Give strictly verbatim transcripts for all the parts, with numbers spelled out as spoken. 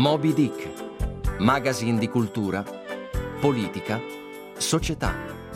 Moby Dick, magazine di cultura, politica, società.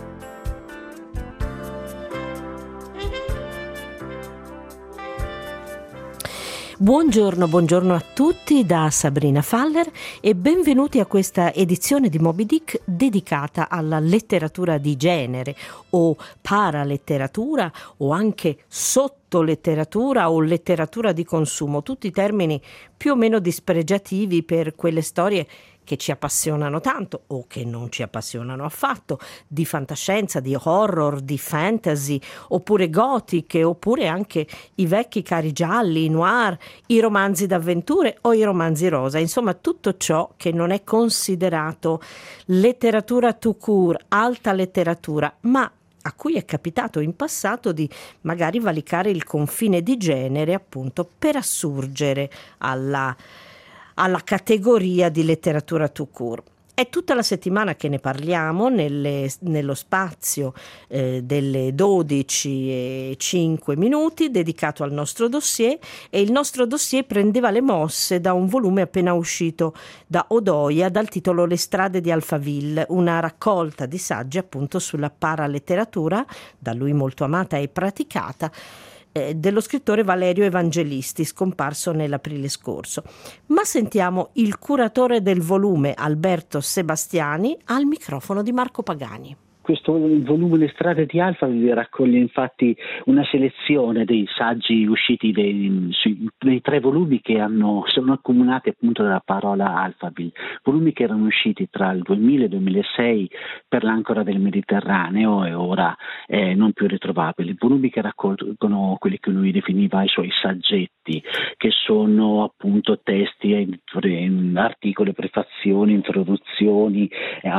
Buongiorno, buongiorno a tutti da Sabrina Faller e benvenuti a questa edizione di Moby Dick dedicata alla letteratura di genere o paraletteratura o anche sottoletteratura o letteratura di consumo, tutti termini più o meno dispregiativi per quelle storie che ci appassionano tanto o che non ci appassionano affatto, di fantascienza, di horror, di fantasy, oppure gotiche, oppure anche i vecchi cari gialli, i noir, i romanzi d'avventure o i romanzi rosa, insomma tutto ciò che non è considerato letteratura tout court, alta letteratura, ma a cui è capitato in passato di magari valicare il confine di genere appunto per assurgere alla alla categoria di letteratura tout court. È tutta la settimana che ne parliamo nelle, nello spazio eh, delle dodici e cinque minuti dedicato al nostro dossier, e il nostro dossier prendeva le mosse da un volume appena uscito da Odoia dal titolo Le strade di Alphaville, una raccolta di saggi appunto sulla paraletteratura, da lui molto amata e praticata, dello scrittore Valerio Evangelisti, scomparso nell'aprile scorso. Ma sentiamo il curatore del volume, Alberto Sebastiani, al microfono di Marco Pagani. Questo volume Le strade di Alphaville raccoglie infatti una selezione dei saggi usciti dei, sui, dei tre volumi che hanno, sono accomunati appunto dalla parola Alphaville, volumi che erano usciti tra il duemila e il duemilasei per l'Ancora del Mediterraneo e ora eh, non più ritrovabili, volumi che raccolgono quelli che lui definiva i suoi saggetti, che sono appunto testi, articoli, prefazioni, introduzioni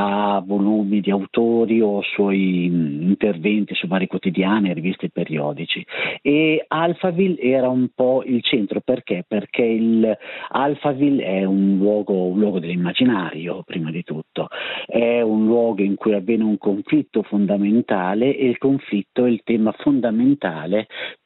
a volumi di autori o suoi interventi su vari quotidiani, riviste e periodici. E Alphaville era un po' il centro, perché? Perché il Alphaville è un luogo, un luogo dell'immaginario, prima di tutto, è un luogo in cui avviene un conflitto fondamentale e il conflitto è il tema fondamentale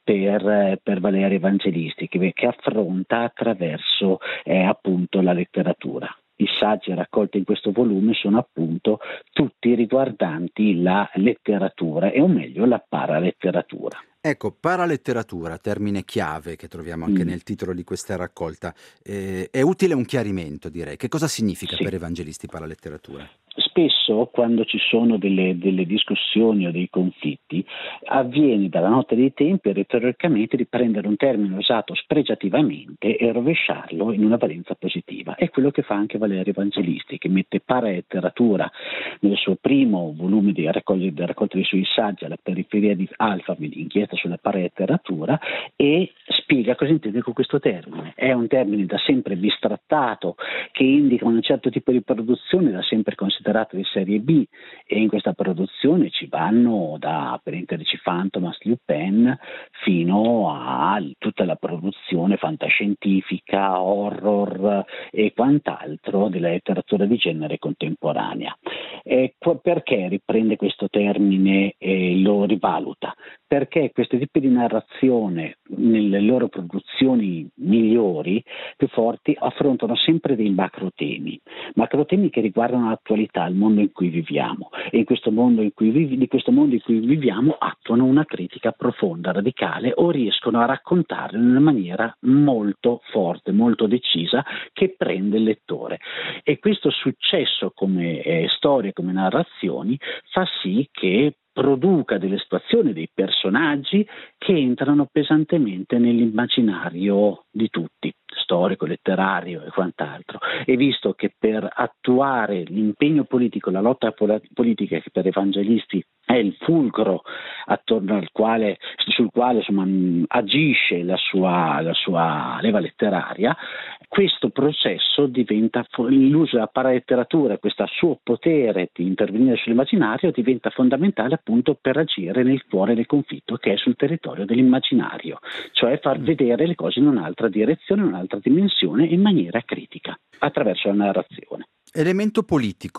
per, per Valerio Evangelisti, che, che affronta attraverso eh, appunto la letteratura. I saggi raccolti in questo volume sono appunto tutti riguardanti la letteratura, e o meglio la paraletteratura. Ecco, paraletteratura, termine chiave che troviamo anche mm. nel titolo di questa raccolta. Eh, è utile un chiarimento, direi. Che cosa significa sì. per Evangelisti paraletteratura? Spesso quando ci sono delle, delle discussioni o dei conflitti avviene dalla notte dei tempi retoricamente di prendere un termine usato spregiativamente e rovesciarlo in una valenza positiva. È quello che fa anche Valerio Evangelisti, che mette paraletteratura nel suo primo volume di raccolta, di raccolta dei suoi saggi alla periferia di Alphaville, inchiesta sulla paraletteratura, e spiega cosa intende con questo termine. È un termine da sempre bistrattato che indica un certo tipo di produzione, da sempre considerato di serie B, e in questa produzione ci vanno da, per intenderci, Fantomas, Lupin, fino a tutta la produzione fantascientifica, horror e quant'altro della letteratura di genere contemporanea. E perché riprende questo termine e lo rivaluta? Perché questi tipi di narrazione nelle loro produzioni migliori, più forti, affrontano sempre dei macrotemi, macrotemi che riguardano l'attualità, il mondo in cui viviamo, e in questo mondo in cui vivi, di questo mondo in cui viviamo attuano una critica profonda, radicale, o riescono a raccontarlo in una maniera molto forte, molto decisa, che prende il lettore. E questo successo come eh, storie, come narrazioni, fa sì che produca delle situazioni, dei personaggi che entrano pesantemente nell'immaginario di tutti, storico, letterario e quant'altro. E visto che per attuare l'impegno politico, la lotta politica, che per Evangelisti è il fulcro attorno al quale, sul quale insomma, agisce la sua, la sua leva letteraria, questo processo diventa, l'uso della paraletteratura, questo suo potere di intervenire sull'immaginario, diventa fondamentale appunto per agire nel cuore del conflitto, che è sul territorio dell'immaginario, cioè far vedere le cose in un'altra direzione, in un'altra dimensione, in maniera critica, attraverso la narrazione. Elemento politico.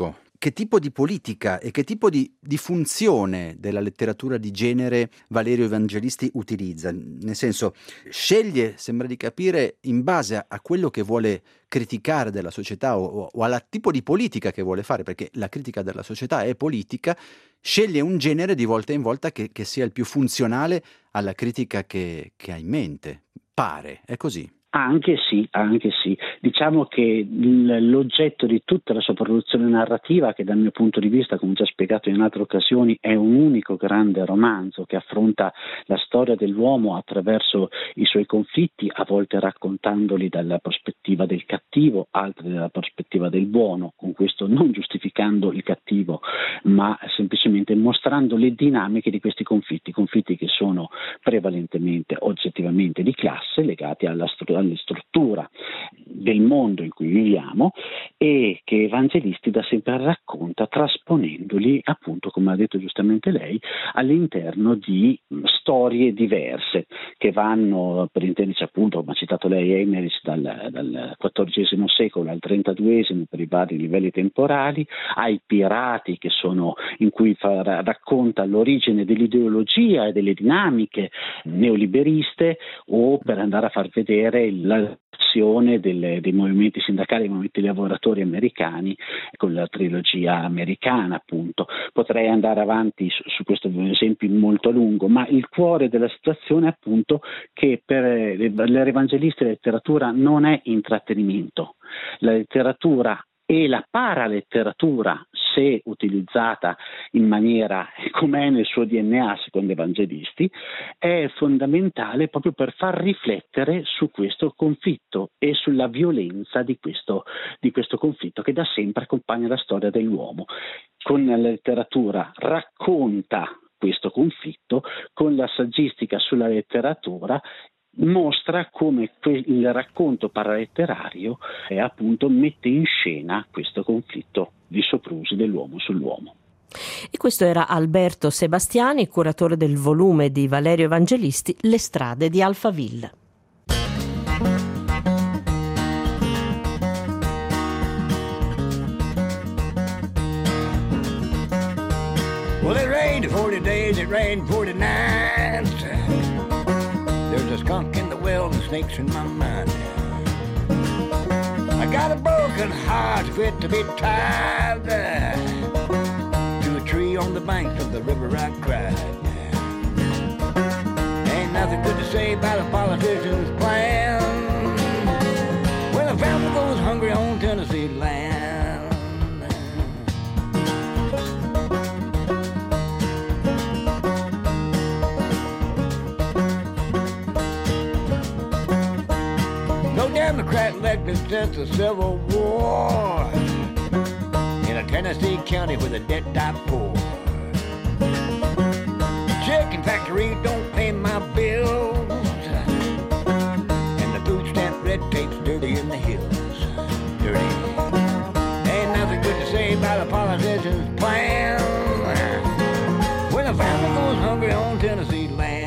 che tipo di politica e che tipo di, di funzione della letteratura di genere Valerio Evangelisti utilizza. Nel senso, sceglie, sembra di capire, in base a, a quello che vuole criticare della società o, o al tipo di politica che vuole fare, perché la critica della società è politica, sceglie un genere di volta in volta che, che sia il più funzionale alla critica che, che ha in mente. Pare, è così. Anche sì, anche sì. Diciamo che l'oggetto di tutta la sua produzione narrativa, che dal mio punto di vista, come già spiegato in altre occasioni, è un unico grande romanzo che affronta la storia dell'uomo attraverso i suoi conflitti, a volte raccontandoli dalla prospettiva del cattivo, altre dalla prospettiva del buono, con questo non giustificando il cattivo, ma semplicemente mostrando le dinamiche di questi conflitti, conflitti che sono prevalentemente, oggettivamente di classe, legati alla struttura alle struttura del mondo in cui viviamo e che Evangelisti da sempre racconta trasponendoli, appunto, come ha detto giustamente lei, all'interno di storie diverse che vanno, per intenderci, appunto, come ha citato lei, Eimerich, dal, dal quattordicesimo secolo al trentaduesimo per i vari livelli temporali, ai pirati che sono in cui fa, racconta l'origine dell'ideologia e delle dinamiche neoliberiste, o per andare a far vedere l'azione delle, dei movimenti sindacali, dei movimenti lavoratori americani con la trilogia americana, appunto. Potrei andare avanti su, su questo esempio molto a lungo, ma il cuore della situazione è appunto che per l'Evangelisti la letteratura non è intrattenimento. La letteratura e la paraletteratura, se utilizzata in maniera com'è nel suo D N A secondo Evangelisti, è fondamentale proprio per far riflettere su questo conflitto e sulla violenza di questo, di questo conflitto che da sempre accompagna la storia dell'uomo. Con la letteratura racconta questo conflitto, con la saggistica sulla letteratura mostra come il racconto paraletterario eh, appunto mette in scena questo conflitto di soprusi dell'uomo sull'uomo. E questo era Alberto Sebastiani, curatore del volume di Valerio Evangelisti Le strade di Alphaville. Well, it rained forty days, it rained forty nights. There's a skunk in the well and snakes in my mind. I got a broken heart fit to be tied to a tree on the banks of the river I cried. Ain't nothing good to say about a politician's plan when a family goes hungry on Tennessee land. Democrat elected since the Civil War in a Tennessee county with a dead die poor. Chicken factory don't pay my bills, and the food stamp red tape's dirty in the hills. Dirty. Ain't nothing good to say about a politician's plan when a family goes hungry on Tennessee land.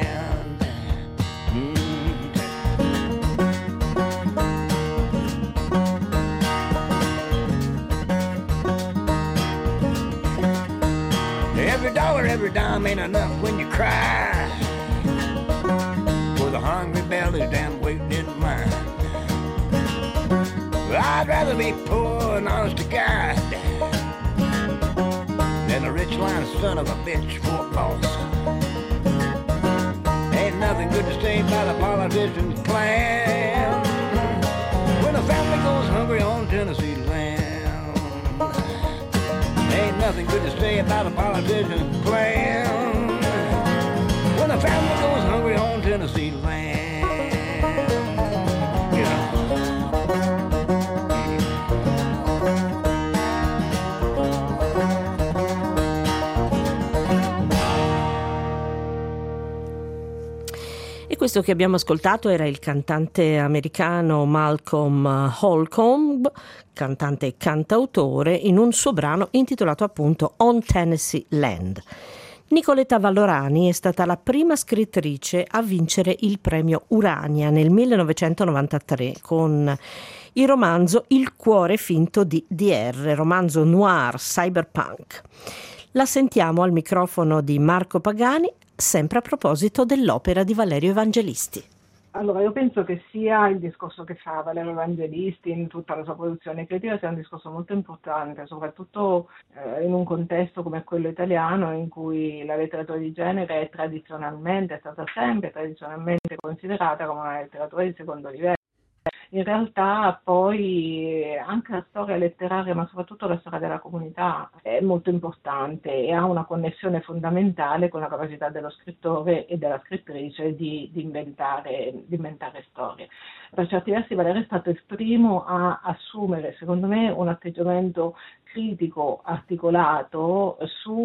Every dime ain't enough when you cry for the hungry belly's damn waiting in mind. I'd rather be poor and honest to God than a rich line son of a bitch for a boss. Ain't nothing good to say about a politician's plan when a family goes hungry on Tennessee land. Ain't nothing good to say about a politician's plan when a family goes hungry on Tennessee land. You know. E questo che abbiamo ascoltato era il cantante americano Malcolm Holcomb, cantante e cantautore, in un suo brano intitolato appunto On Tennessee Land. Nicoletta Vallorani è stata la prima scrittrice a vincere il premio Urania nel millenovecentonovantatré con il romanzo Il cuore finto di D R, romanzo noir cyberpunk. La sentiamo al microfono di Marco Pagani, sempre a proposito dell'opera di Valerio Evangelisti. Allora, io penso che sia il discorso che fa Valerio Evangelisti in tutta la sua produzione critica sia un discorso molto importante, soprattutto eh, in un contesto come quello italiano, in cui la letteratura di genere è tradizionalmente, è stata sempre tradizionalmente considerata come una letteratura di secondo livello. In realtà poi anche la storia letteraria, ma soprattutto la storia della comunità, è molto importante e ha una connessione fondamentale con la capacità dello scrittore e della scrittrice di, di, inventare, di inventare storie. Per certi versi Valerio è stato il primo a assumere, secondo me, un atteggiamento critico articolato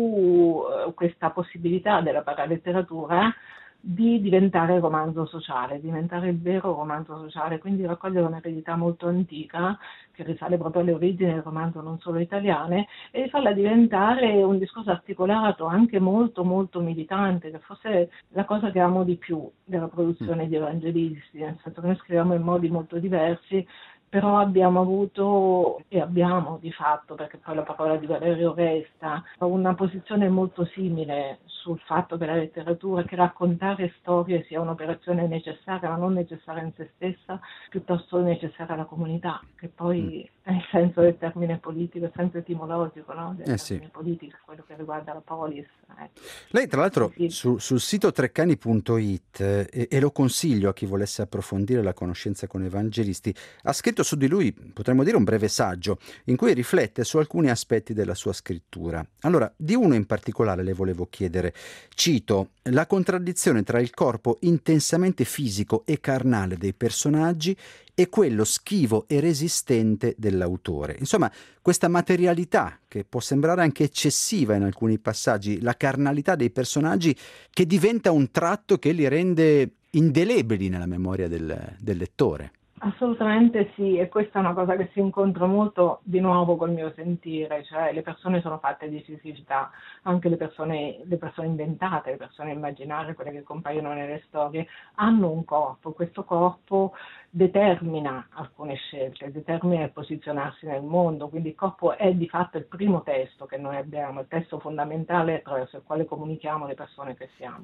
su questa possibilità della paraletteratura di diventare romanzo sociale, diventare il vero romanzo sociale, quindi raccogliere un'eredità molto antica che risale proprio alle origini del romanzo non solo italiane e di farla diventare un discorso articolato, anche molto molto militante, che forse la cosa che amo di più della produzione di Evangelisti, nel senso che noi scriviamo in modi molto diversi, però abbiamo avuto e abbiamo di fatto, perché poi la parola di Valerio resta, una posizione molto simile sul fatto che la letteratura, che raccontare storie sia un'operazione necessaria, ma non necessaria in se stessa, piuttosto necessaria alla comunità, che poi è il senso del termine politico, il senso etimologico, no? del eh termine sì. politico, quello che riguarda la polis. Ecco. Lei tra l'altro Sì. su, sul sito treccani punto it, eh, e, e lo consiglio a chi volesse approfondire la conoscenza con Evangelisti, ha scritto su di lui, potremmo dire, un breve saggio in cui riflette su alcuni aspetti della sua scrittura. Allora, di uno in particolare le volevo chiedere, cito, la contraddizione tra il corpo intensamente fisico e carnale dei personaggi e quello schivo e resistente dell'autore. Insomma, questa materialità che può sembrare anche eccessiva in alcuni passaggi, la carnalità dei personaggi che diventa un tratto che li rende indelebili nella memoria del, del lettore. Assolutamente sì, e questa è una cosa che si incontra molto di nuovo col mio sentire, cioè le persone sono fatte di fisicità, anche le persone, le persone inventate, le persone immaginarie, quelle che compaiono nelle storie, hanno un corpo, questo corpo determina alcune scelte, determina il posizionarsi nel mondo, quindi il corpo è di fatto il primo testo che noi abbiamo, il testo fondamentale attraverso il quale comunichiamo le persone che siamo.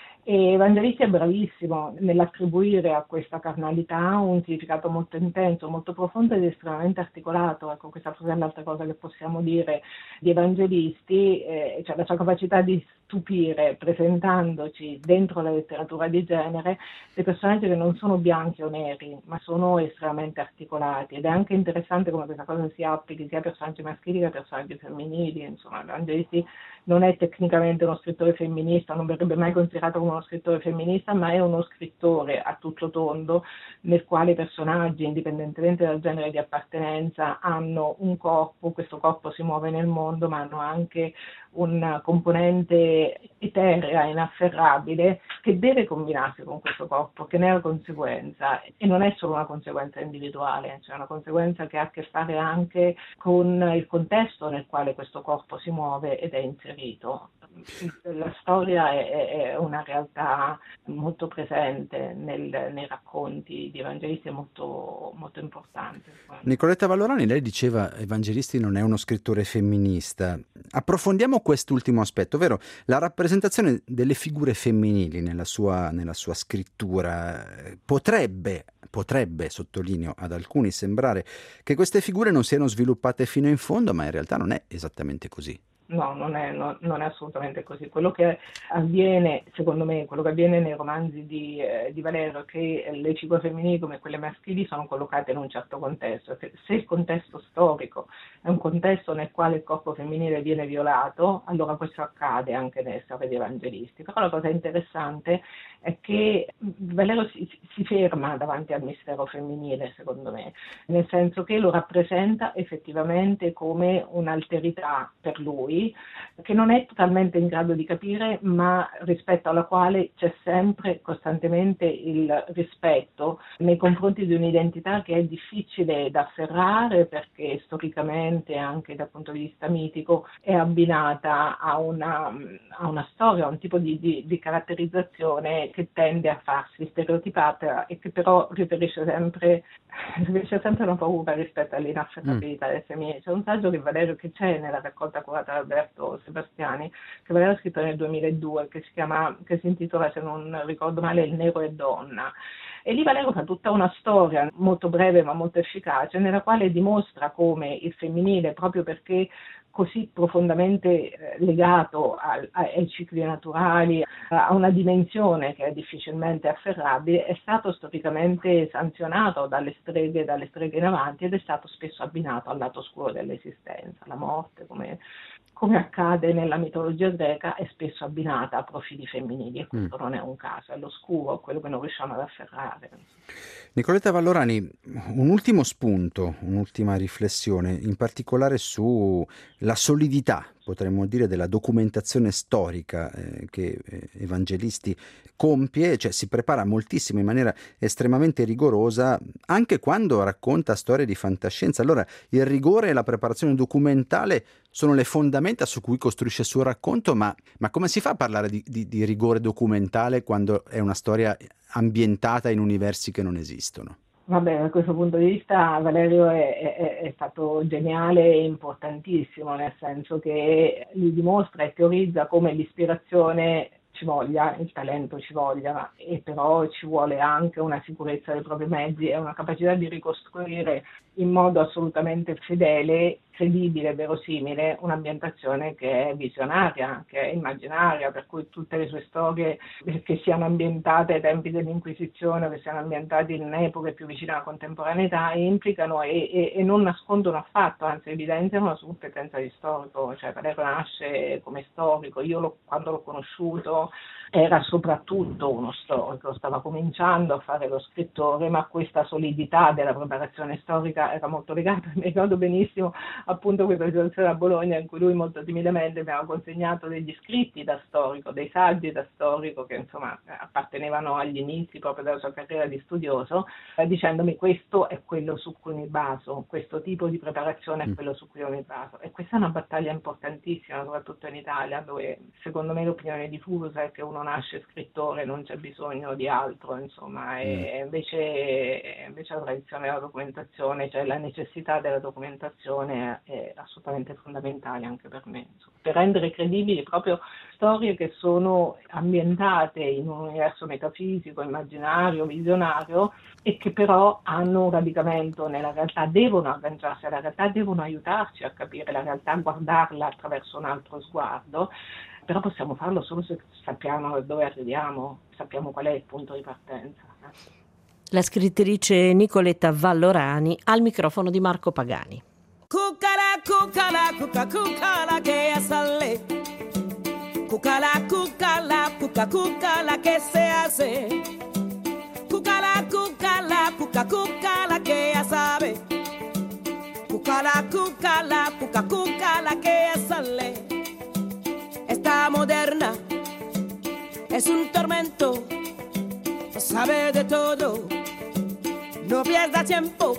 E Evangelisti è bravissimo nell'attribuire a questa carnalità un significato molto intenso, molto profondo ed estremamente articolato. Ecco, questa forse è l'altra cosa che possiamo dire di Evangelisti, eh, cioè la sua capacità di stupire presentandoci dentro la letteratura di genere dei personaggi che non sono bianchi o neri, ma sono estremamente articolati, ed è anche interessante come questa cosa si applichi sia a personaggi maschili che a personaggi femminili. Insomma, Evangelisti non è tecnicamente uno scrittore femminista, non verrebbe mai considerato come uno scrittore femminista, ma è uno scrittore a tutto tondo nel quale i personaggi, indipendentemente dal genere di appartenenza, hanno un corpo, questo corpo si muove nel mondo, ma hanno anche una componente eterea, inafferrabile, che deve combinarsi con questo corpo, che ne è la conseguenza, e non è solo una conseguenza individuale, cioè una conseguenza che ha a che fare anche con il contesto nel quale questo corpo si muove ed è inserito. La storia è, è una realtà molto presente nel, nei racconti di Evangelisti, è molto, molto importante. Nicoletta Vallorani, lei diceva Evangelisti non è uno scrittore femminista. Approfondiamo quest'ultimo aspetto, ovvero la rappresentazione delle figure femminili nella sua, nella sua scrittura. Potrebbe, potrebbe, sottolineo, ad alcuni sembrare che queste figure non siano sviluppate fino in fondo, ma in realtà non è esattamente così. No, non è, no, non è assolutamente così. Quello che avviene, secondo me, quello che avviene nei romanzi di, eh, di Valerio è che le figure femminili come quelle maschili sono collocate in un certo contesto. Se, se il contesto storico è un contesto nel quale il corpo femminile viene violato, allora questo accade anche nelle storie di Evangelisti. Però la cosa interessante è che Valerio si, si ferma davanti al mistero femminile, secondo me, nel senso che lo rappresenta effettivamente come un'alterità per lui, così, che non è totalmente in grado di capire, ma rispetto alla quale c'è sempre costantemente il rispetto nei confronti di un'identità che è difficile da afferrare, perché storicamente, anche dal punto di vista mitico, è abbinata a una, a una storia, a un tipo di, di, di caratterizzazione che tende a farsi stereotipata e che però riferisce sempre, riferisce sempre una paura rispetto all'inafferrabilità del femminile. C'è un saggio che Valerio che c'è nella raccolta curata da Alberto Sebastiani, che Valerio ha scritto nel duemiladue, che si chiama, che si intitola, se non ricordo male, Il nero è donna. E lì Valerio fa tutta una storia molto breve ma molto efficace, nella quale dimostra come il femminile, proprio perché così profondamente legato ai, ai cicli naturali, a una dimensione che è difficilmente afferrabile, è stato storicamente sanzionato dalle streghe, dalle streghe in avanti, ed è stato spesso abbinato al lato oscuro dell'esistenza. La morte, come, come accade nella mitologia greca, è spesso abbinata a profili femminili, e questo mm. non è un caso, è l'oscuro, quello che non riusciamo ad afferrare. Nicoletta Vallorani, un ultimo spunto, un'ultima riflessione, in particolare sulla solidità, potremmo dire, della documentazione storica eh, che eh, Evangelisti compie, cioè si prepara moltissimo in maniera estremamente rigorosa, anche quando racconta storie di fantascienza. Allora, il rigore e la preparazione documentale sono le fondamenta su cui costruisce il suo racconto, ma, ma come si fa a parlare di, di, di rigore documentale quando è una storia ambientata in universi che non esistono? Vabbè, da questo punto di vista Valerio è, è, è stato geniale e importantissimo, nel senso che gli dimostra e teorizza come l'ispirazione ci voglia, il talento ci voglia, e però ci vuole anche una sicurezza dei propri mezzi e una capacità di ricostruire in modo assolutamente fedele, credibile, verosimile, un'ambientazione che è visionaria, che è immaginaria, per cui tutte le sue storie, che siano ambientate ai tempi dell'Inquisizione o che siano ambientate in epoche più vicine alla contemporaneità, implicano e, e, e non nascondono affatto, anzi evidenziano la sua competenza di storico. Cioè Valerio nasce come storico, io lo, quando l'ho conosciuto era soprattutto uno storico, stava cominciando a fare lo scrittore, ma questa solidità della preparazione storica era molto legata. Mi ricordo benissimo appunto questa situazione a Bologna in cui lui molto timidamente mi aveva consegnato degli scritti da storico, dei saggi da storico che insomma appartenevano agli inizi proprio della sua carriera di studioso, eh, dicendomi: questo è quello su cui mi baso, questo tipo di preparazione è quello su cui io mi baso. E questa è una battaglia importantissima, soprattutto in Italia, dove secondo me l'opinione diffusa è che uno nasce scrittore, non c'è bisogno di altro, insomma, e invece, invece la tradizione della documentazione, cioè la necessità della documentazione è assolutamente fondamentale anche per me, insomma, per rendere credibili proprio storie che sono ambientate in un universo metafisico, immaginario, visionario, e che però hanno un radicamento nella realtà, devono agganciarsi alla realtà, devono aiutarci a capire la realtà, a guardarla attraverso un altro sguardo. Però possiamo farlo solo se sappiamo da dove arriviamo, sappiamo qual è il punto di partenza. La scrittrice Nicoletta Vallorani al microfono di Marco Pagani. Cucala, cucala, cuca, cucala che sale. Cucala, cucala, cuca, cucala que se hace. Cucala, cucala, cuca, cucala que sabe. Cucala, cucala, cuca, cucala que sale. Esta moderna es un tormento, sabe de todo, no pierda tiempo.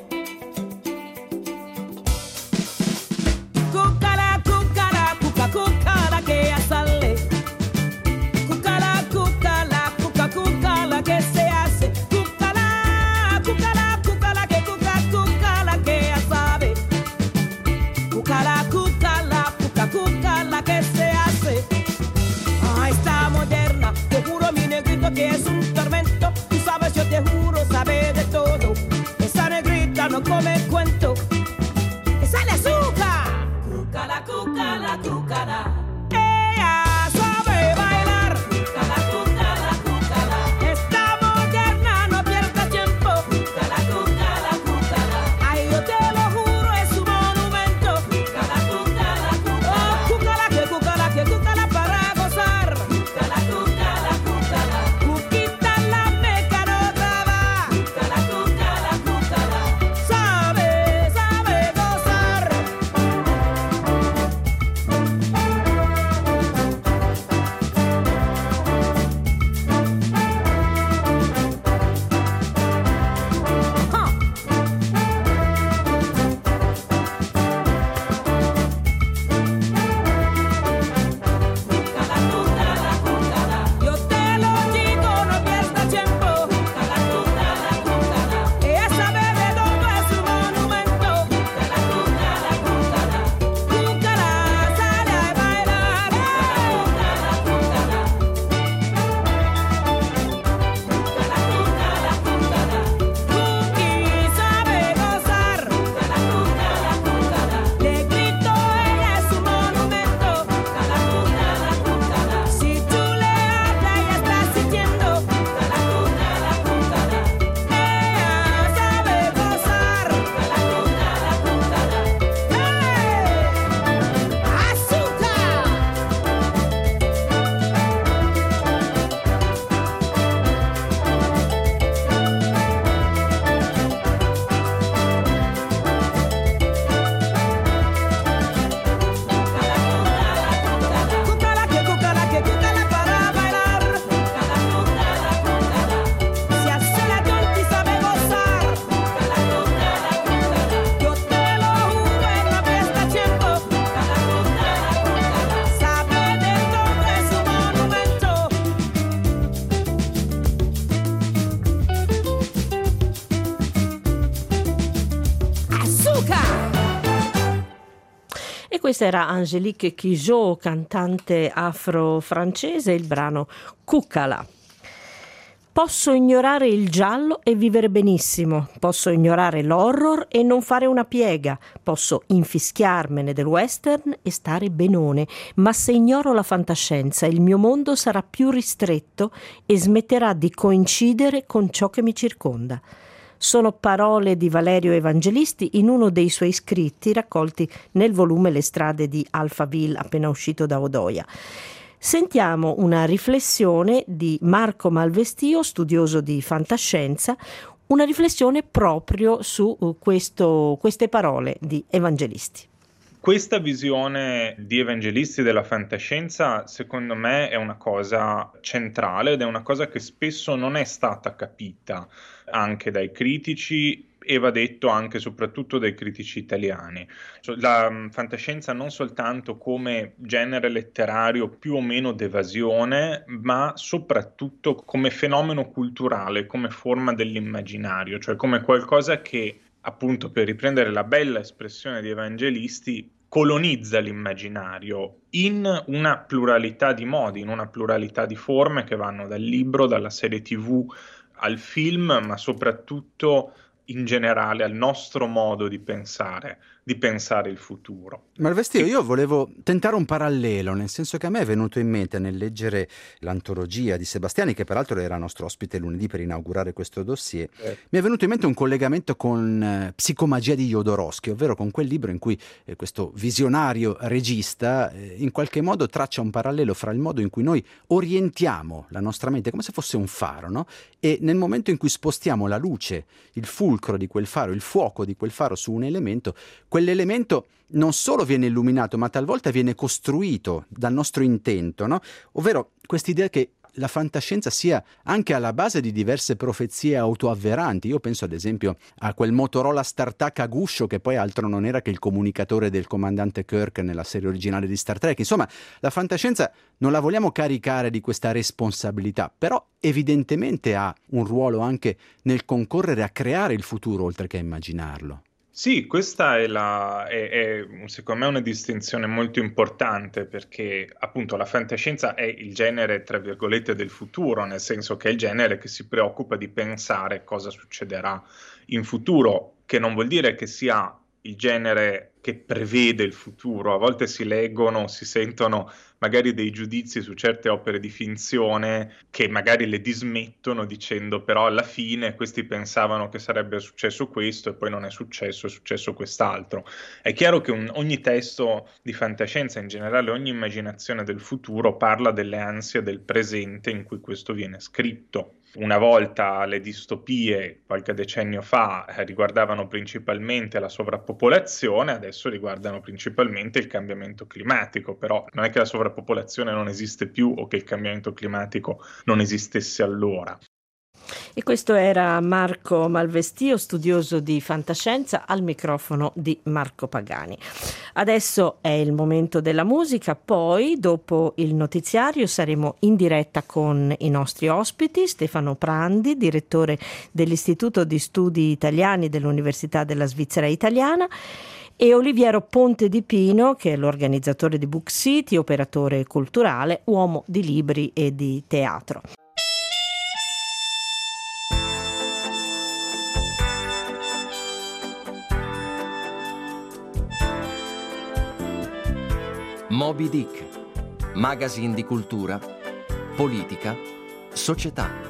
Cucala, cucala, cuca, cucala que sale. Cucala, cucala, cuca, cucala que se hace. Cucala, cucala, cucala que cuca, cucala que sabe. Cucala, cucala, cuca, cucala que se hace. Ah, esta moderna, te juro mi negrito que es un tormento. Tú sabes, yo te juro, sabe de todo. Esa negrita no come cuento. Esa le azúcar. Cucala, cucala, cucala. Ella sabe bailar. Cucala, cucala, cucala. Esta moderna no pierda tiempo. Cucala, cucala, cucala. Ay, yo te lo juro, es un monumento. Cucala, cucala, cucala. Oh, cucala, que cucala, que cucala para gozar. Cucala, cucala, cucala. Cuquita la meca no traba. Cucala, cucala, cucala. Sabe, sabe gozar. questa era Angélique Kidjo, cantante afro-francese, il brano Cuccala. Posso ignorare il giallo e vivere benissimo, posso ignorare l'horror e non fare una piega, posso infischiarmene del western e stare benone, ma se ignoro la fantascienza il mio mondo sarà più ristretto e smetterà di coincidere con ciò che mi circonda. Sono parole di Valerio Evangelisti in uno dei suoi scritti raccolti nel volume Le strade di Alphaville, appena uscito da Odoia. Sentiamo una riflessione di Marco Malvestio, studioso di fantascienza, una riflessione proprio su questo, queste parole di Evangelisti. Questa visione di Evangelisti della fantascienza, secondo me, è una cosa centrale ed è una cosa che spesso non è stata capita anche dai critici, e va detto anche e soprattutto dai critici italiani. La fantascienza non soltanto come genere letterario più o meno d'evasione, ma soprattutto come fenomeno culturale, come forma dell'immaginario, cioè come qualcosa che, appunto, per riprendere la bella espressione di Evangelisti, colonizza l'immaginario in una pluralità di modi, in una pluralità di forme che vanno dal libro, dalla serie tivù al film, ma soprattutto in generale al nostro modo di pensare, di pensare il futuro. Malvestio, io volevo tentare un parallelo, nel senso che a me è venuto in mente nel leggere l'antologia di Sebastiani, che peraltro era nostro ospite lunedì per inaugurare questo dossier, eh. mi è venuto in mente un collegamento con eh, Psicomagia di Jodorowsky, ovvero con quel libro in cui eh, questo visionario regista eh, in qualche modo traccia un parallelo fra il modo in cui noi orientiamo la nostra mente come se fosse un faro, no? E nel momento in cui spostiamo la luce, il fulcro di quel faro, il fuoco di quel faro su un elemento, quell'elemento non solo viene illuminato, ma talvolta viene costruito dal nostro intento, no? Ovvero quest'idea che la fantascienza sia anche alla base di diverse profezie autoavveranti. Io penso ad esempio a quel Motorola StarTAC a guscio che poi altro non era che il comunicatore del comandante Kirk nella serie originale di Star Trek. Insomma, la fantascienza non la vogliamo caricare di questa responsabilità, però evidentemente ha un ruolo anche nel concorrere a creare il futuro oltre che a immaginarlo. Sì, questa è, la, è, è secondo me una distinzione molto importante, perché appunto la fantascienza è il genere, tra virgolette, del futuro, nel senso che è il genere che si preoccupa di pensare cosa succederà in futuro, che non vuol dire che sia il genere che prevede il futuro. A volte si leggono, si sentono magari dei giudizi su certe opere di finzione che magari le dismettono dicendo però alla fine questi pensavano che sarebbe successo questo e poi non è successo, è successo quest'altro. È chiaro che un, ogni testo di fantascienza, in generale ogni immaginazione del futuro, parla delle ansie del presente in cui questo viene scritto. Una volta le distopie, qualche decennio fa, eh, riguardavano principalmente la sovrappopolazione, adesso riguardano principalmente il cambiamento climatico, però non è che la sovrappopolazione non esiste più o che il cambiamento climatico non esistesse allora. E questo era Marco Malvestio, studioso di fantascienza, al microfono di Marco Pagani. Adesso è il momento della musica, poi dopo il notiziario saremo in diretta con i nostri ospiti, Stefano Prandi, direttore dell'Istituto di Studi Italiani dell'Università della Svizzera Italiana, e Oliviero Ponte di Pino, che è l'organizzatore di Book City, operatore culturale, uomo di libri e di teatro. Moby Dick, magazine di cultura, politica, società.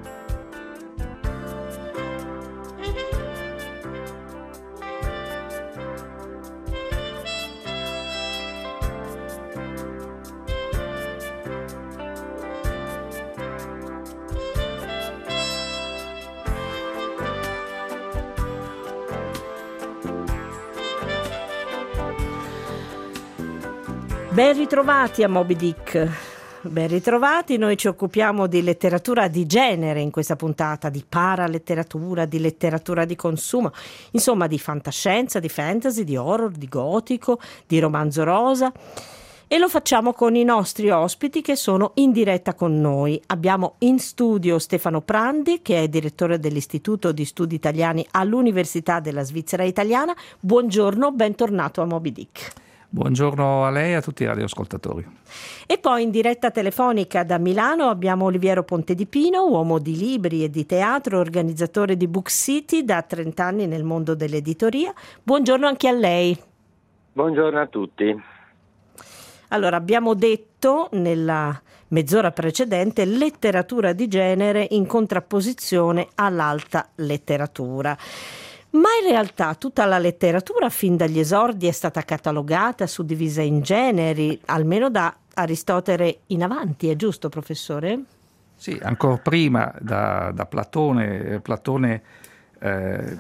Ben ritrovati a Moby Dick, ben ritrovati. Noi ci occupiamo di letteratura di genere in questa puntata, di paraletteratura, di letteratura di consumo, insomma di fantascienza, di fantasy, di horror, di gotico, di romanzo rosa. E lo facciamo con i nostri ospiti che sono in diretta con noi. Abbiamo in studio Stefano Prandi, che è direttore dell'Istituto di Studi Italiani all'Università della Svizzera Italiana. Buongiorno, bentornato a Moby Dick. Buongiorno a lei e a tutti i radioascoltatori. E poi in diretta telefonica da Milano abbiamo Oliviero Pontedipino, uomo di libri e di teatro, organizzatore di Book City da trenta anni nel mondo dell'editoria. Buongiorno anche a lei. Buongiorno a tutti. Allora, abbiamo detto nella mezz'ora precedente letteratura di genere in contrapposizione all'alta letteratura. Ma in realtà tutta la letteratura fin dagli esordi è stata catalogata, suddivisa in generi, almeno da Aristotele in avanti, è giusto, professore? Sì, ancora prima da, da Platone. Platone eh,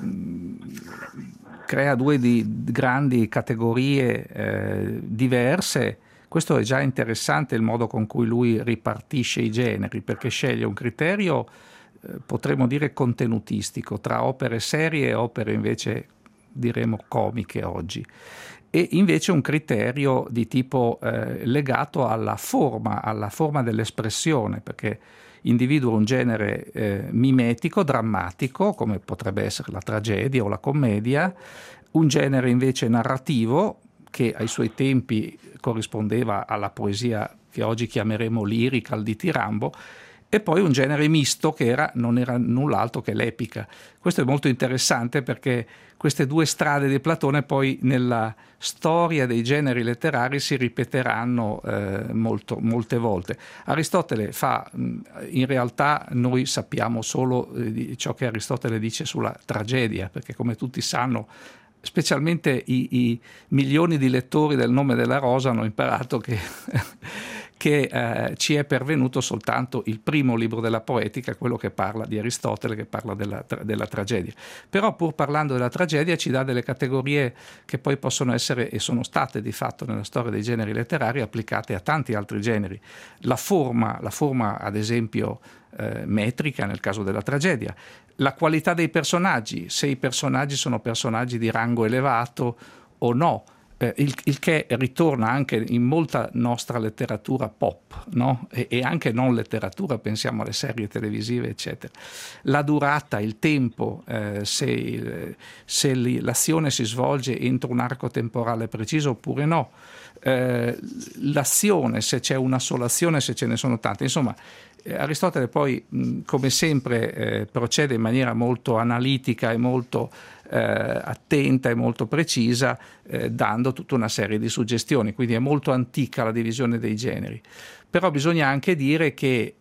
crea due di grandi categorie eh, diverse. Questo è già interessante il modo con cui lui ripartisce i generi, perché sceglie un criterio potremmo dire contenutistico tra opere serie e opere invece diremo comiche oggi, e invece un criterio di tipo eh, legato alla forma, alla forma dell'espressione, perché individua un genere eh, mimetico, drammatico, come potrebbe essere la tragedia o la commedia, un genere invece narrativo che ai suoi tempi corrispondeva alla poesia che oggi chiameremo lirica, al ditirambo, e poi un genere misto che era, non era null'altro che l'epica. Questo è molto interessante perché queste due strade di Platone poi nella storia dei generi letterari si ripeteranno eh, molto, molte volte. Aristotele fa, in realtà noi sappiamo solo eh, ciò che Aristotele dice sulla tragedia, perché come tutti sanno, specialmente i, i milioni di lettori del Nome della Rosa hanno imparato che che eh, ci è pervenuto soltanto il primo libro della Poetica, quello che parla di Aristotele, che parla della, della tragedia. Però pur parlando della tragedia ci dà delle categorie che poi possono essere e sono state di fatto nella storia dei generi letterari applicate a tanti altri generi. La forma, la forma ad esempio eh, metrica nel caso della tragedia, la qualità dei personaggi, se i personaggi sono personaggi di rango elevato o no. Eh, il, il che ritorna anche in molta nostra letteratura pop, no? e, e anche non letteratura, pensiamo alle serie televisive eccetera. La durata, il tempo, eh, se, se l'azione si svolge entro un arco temporale preciso oppure no, eh, l'azione, se c'è una sola azione, se ce ne sono tante, insomma. Aristotele poi, come sempre, eh, procede in maniera molto analitica e molto eh, attenta e molto precisa, eh, dando tutta una serie di suggestioni, quindi è molto antica la divisione dei generi. Però bisogna anche dire che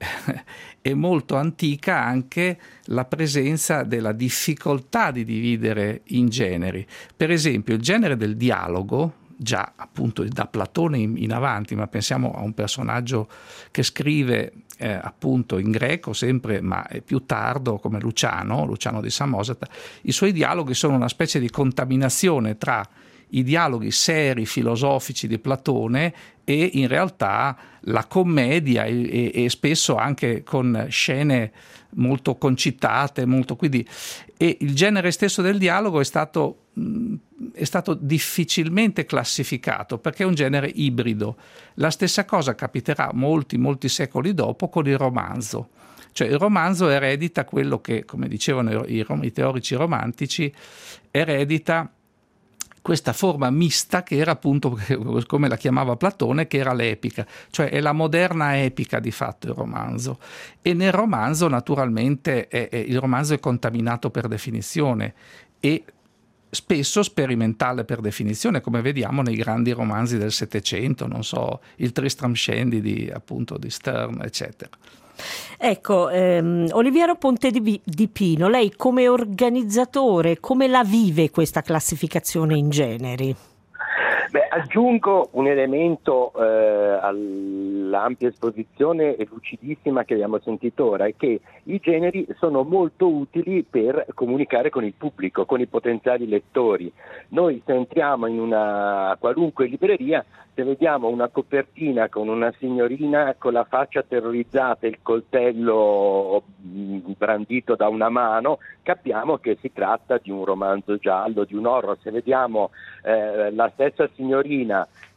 è molto antica anche la presenza della difficoltà di dividere in generi. Per esempio, il genere del dialogo, già appunto da Platone in, in avanti, ma pensiamo a un personaggio che scrive eh, appunto in greco sempre, ma è più tardo, come Luciano, Luciano di Samosata. I suoi dialoghi sono una specie di contaminazione tra i dialoghi seri filosofici di Platone e in realtà la commedia e, e, e spesso anche con scene molto concitate, molto, quindi, e il genere stesso del dialogo è stato, mh, è stato difficilmente classificato perché è un genere ibrido. La stessa cosa capiterà molti, molti secoli dopo con il romanzo. Cioè il romanzo eredita quello che, come dicevano i, i teorici romantici, eredita questa forma mista che era appunto, come la chiamava Platone, che era l'epica, cioè è la moderna epica di fatto il romanzo. E nel romanzo naturalmente è, è, il romanzo è contaminato per definizione e spesso sperimentale per definizione, come vediamo nei grandi romanzi del Settecento, non so, il Tristram Shandy di, appunto, di Sterne, eccetera. Ecco, ehm, Oliviero Pontedipino, lei come organizzatore, come la vive questa classificazione in generi? Beh, aggiungo un elemento eh, all'ampia esposizione e lucidissima che abbiamo sentito ora, è che i generi sono molto utili per comunicare con il pubblico, con i potenziali lettori. Noi se entriamo in una qualunque libreria, se vediamo una copertina con una signorina con la faccia terrorizzata e il coltello brandito da una mano, capiamo che si tratta di un romanzo giallo, di un horror. Se vediamo eh, la stessa signorina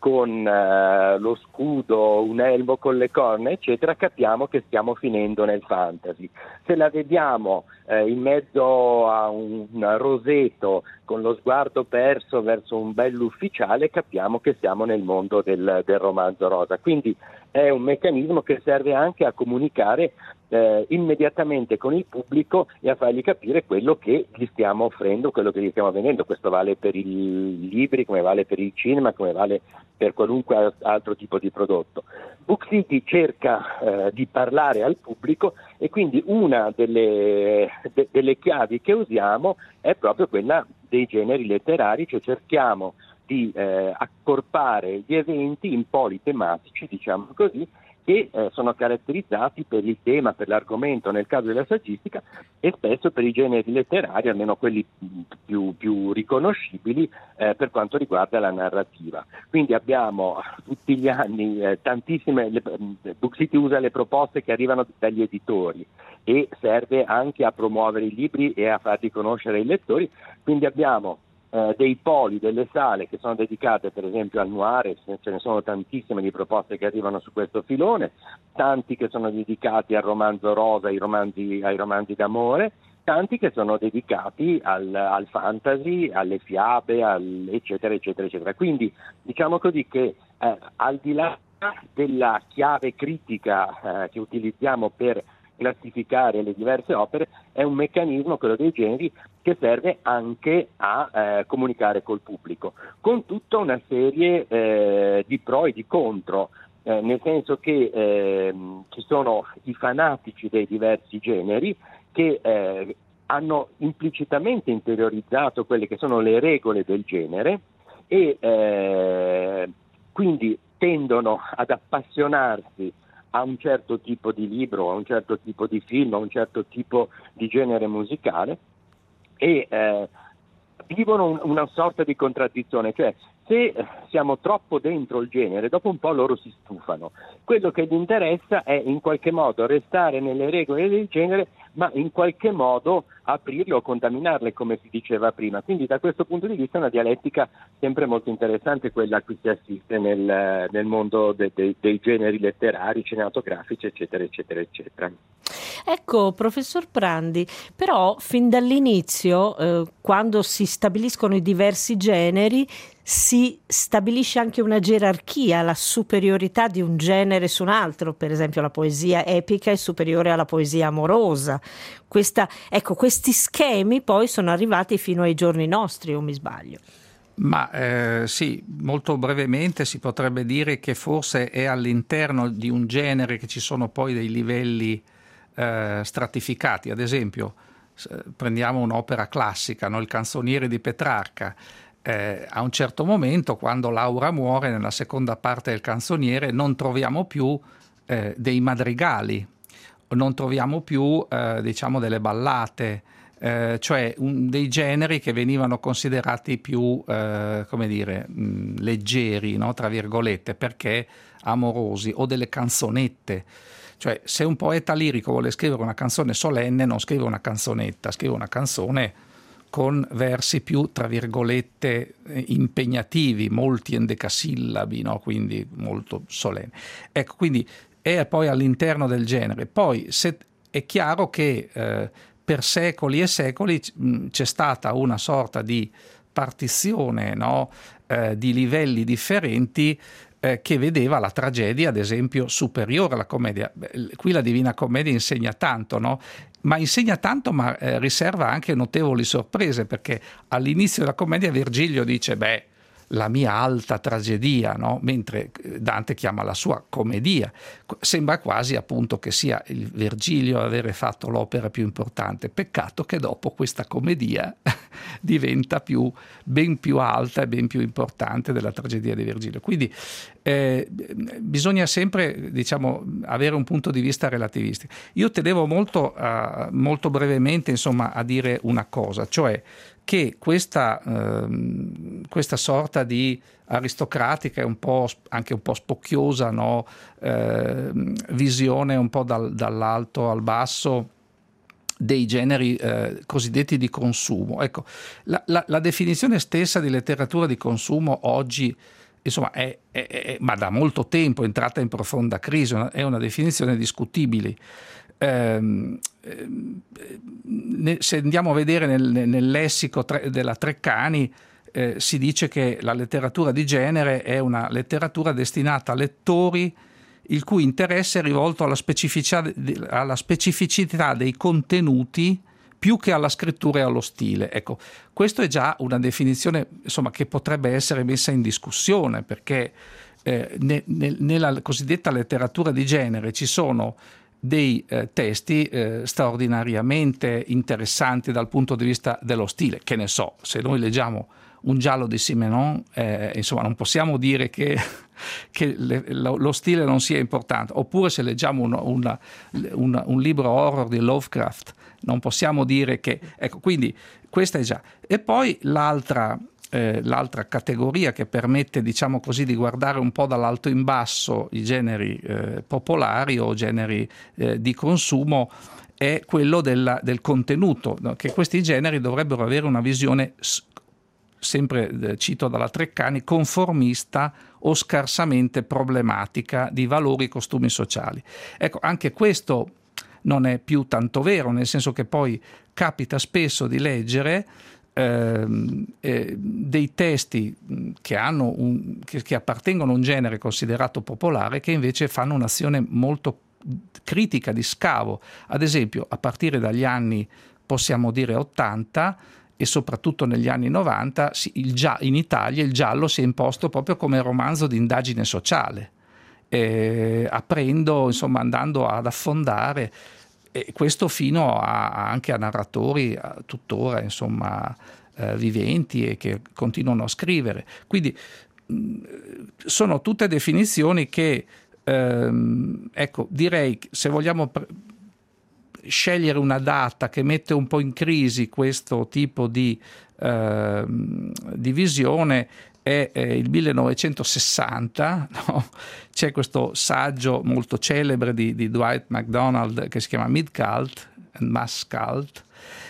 con uh, lo scudo, un elmo con le corna, eccetera, capiamo che stiamo finendo nel fantasy. Se la vediamo uh, in mezzo a un, un roseto con lo sguardo perso verso un bell'ufficiale, capiamo che siamo nel mondo del, del romanzo rosa. Quindi è un meccanismo che serve anche a comunicare eh, immediatamente con il pubblico e a fargli capire quello che gli stiamo offrendo, quello che gli stiamo vendendo. Questo vale per i libri, come vale per il cinema, come vale per qualunque altro tipo di prodotto. Book City cerca eh, di parlare al pubblico e quindi una delle, de, delle chiavi che usiamo è proprio quella dei generi letterari, cioè cerchiamo di eh, accorpare gli eventi in poli tematici, diciamo così, che eh, sono caratterizzati per il tema, per l'argomento, nel caso della saggistica, e spesso per i generi letterari, almeno quelli più, più riconoscibili eh, per quanto riguarda la narrativa. Quindi abbiamo tutti gli anni eh, tantissime, le, Book City usa le proposte che arrivano dagli editori e serve anche a promuovere i libri e a farli conoscere ai lettori, quindi abbiamo Eh, dei poli, delle sale che sono dedicate per esempio al noir, ce ne sono tantissime di proposte che arrivano su questo filone, tanti che sono dedicati al romanzo rosa, ai romanzi, ai romanzi d'amore, tanti che sono dedicati al, al fantasy, alle fiabe, al, eccetera, eccetera, eccetera. Quindi diciamo così che eh, al di là della chiave critica eh, che utilizziamo per classificare le diverse opere, è un meccanismo, quello dei generi, che serve anche a eh, comunicare col pubblico, con tutta una serie eh, di pro e di contro, eh, nel senso che eh, ci sono i fanatici dei diversi generi che eh, hanno implicitamente interiorizzato quelle che sono le regole del genere e eh, quindi tendono ad appassionarsi a un certo tipo di libro, a un certo tipo di film, a un certo tipo di genere musicale e eh, vivono un, una sorta di contraddizione, cioè se siamo troppo dentro il genere, dopo un po' loro si stufano. Quello che gli interessa è in qualche modo restare nelle regole del genere, ma in qualche modo aprirle o contaminarle, come si diceva prima. Quindi da questo punto di vista è una dialettica sempre molto interessante quella a cui si assiste nel, nel mondo de, de, dei generi letterari, cinematografici, eccetera, eccetera, eccetera. Ecco, professor Prandi, però fin dall'inizio, eh, quando si stabiliscono i diversi generi, si stabilisce anche una gerarchia, la superiorità di un genere su un altro. Per esempio la poesia epica è superiore alla poesia amorosa. Questa, ecco, questi schemi poi sono arrivati fino ai giorni nostri, o mi sbaglio? Ma eh, sì, molto brevemente si potrebbe dire che forse è all'interno di un genere che ci sono poi dei livelli eh, stratificati. Ad esempio, prendiamo un'opera classica, no? Il Canzoniere di Petrarca. Eh, a un certo momento, quando Laura muore, nella seconda parte del Canzoniere non troviamo più eh, dei madrigali, non troviamo più eh, diciamo delle ballate, eh, cioè un, dei generi che venivano considerati più eh, come dire mh, leggeri, no? Tra virgolette, perché amorosi, o delle canzonette. Cioè, se un poeta lirico vuole scrivere una canzone solenne, non scrive una canzonetta, scrive una canzone con versi più, tra virgolette, impegnativi, molti endecasillabi, no? Quindi molto solenni. Ecco, quindi è poi all'interno del genere. Poi se, è chiaro che eh, per secoli e secoli mh, c'è stata una sorta di partizione, no? eh, di livelli differenti eh, che vedeva la tragedia, ad esempio, superiore alla commedia. Beh, qui la Divina Commedia insegna tanto, no? Ma insegna tanto, ma eh, riserva anche notevoli sorprese, perché all'inizio della commedia Virgilio dice, beh, la mia alta tragedia, no? Mentre Dante chiama la sua commedia. Sembra quasi appunto che sia il Virgilio ad avere fatto l'opera più importante. Peccato che dopo questa commedia diventa più, ben più alta e ben più importante della tragedia di Virgilio. Quindi eh, bisogna sempre, diciamo, avere un punto di vista relativistico. Io tenevo molto, uh, molto brevemente, insomma, a dire una cosa, cioè che questa, ehm, questa sorta di aristocratica e un po' anche un po' spocchiosa, no? eh, visione un po' dal, dall'alto al basso dei generi eh, cosiddetti di consumo. Ecco, la, la, la definizione stessa di letteratura di consumo oggi insomma, è, è, è, ma da molto tempo è entrata in profonda crisi, è una definizione discutibile. Eh, se andiamo a vedere nel, nel lessico tre, della Treccani, eh, si dice che la letteratura di genere è una letteratura destinata a lettori il cui interesse è rivolto alla specificità, alla specificità dei contenuti più che alla scrittura e allo stile. Ecco, questo è già una definizione, insomma, che potrebbe essere messa in discussione, perché eh, ne, ne, nella cosiddetta letteratura di genere ci sono dei eh, testi eh, straordinariamente interessanti dal punto di vista dello stile. Che ne so, se noi leggiamo un giallo di Simenon, eh, insomma, non possiamo dire che, che le, lo, lo stile non sia importante. Oppure se leggiamo una, una, una, un libro horror di Lovecraft, non possiamo dire che... Ecco, quindi questa è già. E poi l'altra, eh, l'altra categoria che permette, diciamo così, di guardare un po' dall'alto in basso i generi eh, popolari o generi eh, di consumo è quello della, del contenuto, no? Che questi generi dovrebbero avere una visione, sempre eh, cito dalla Treccani, conformista o scarsamente problematica di valori e costumi sociali. Ecco, anche questo non è più tanto vero, nel senso che poi capita spesso di leggere eh, eh, dei testi che, hanno un, che, che appartengono a un genere considerato popolare, che invece fanno un'azione molto critica, di scavo. Ad esempio, a partire dagli anni, possiamo dire, ottanta e soprattutto negli anni novanta, il gia- in Italia il giallo si è imposto proprio come romanzo di indagine sociale. Eh, aprendo, insomma, andando ad affondare, e questo fino a, anche a narratori a, tuttora, insomma, eh, viventi e che continuano a scrivere. Quindi mh, sono tutte definizioni che, ehm, ecco, direi che se vogliamo pre- scegliere una data che mette un po' in crisi questo tipo di eh, di visione, è eh, il millenovecentosessanta, no? C'è questo saggio molto celebre di, di Dwight MacDonald che si chiama Mid-Cult and Mass-Cult,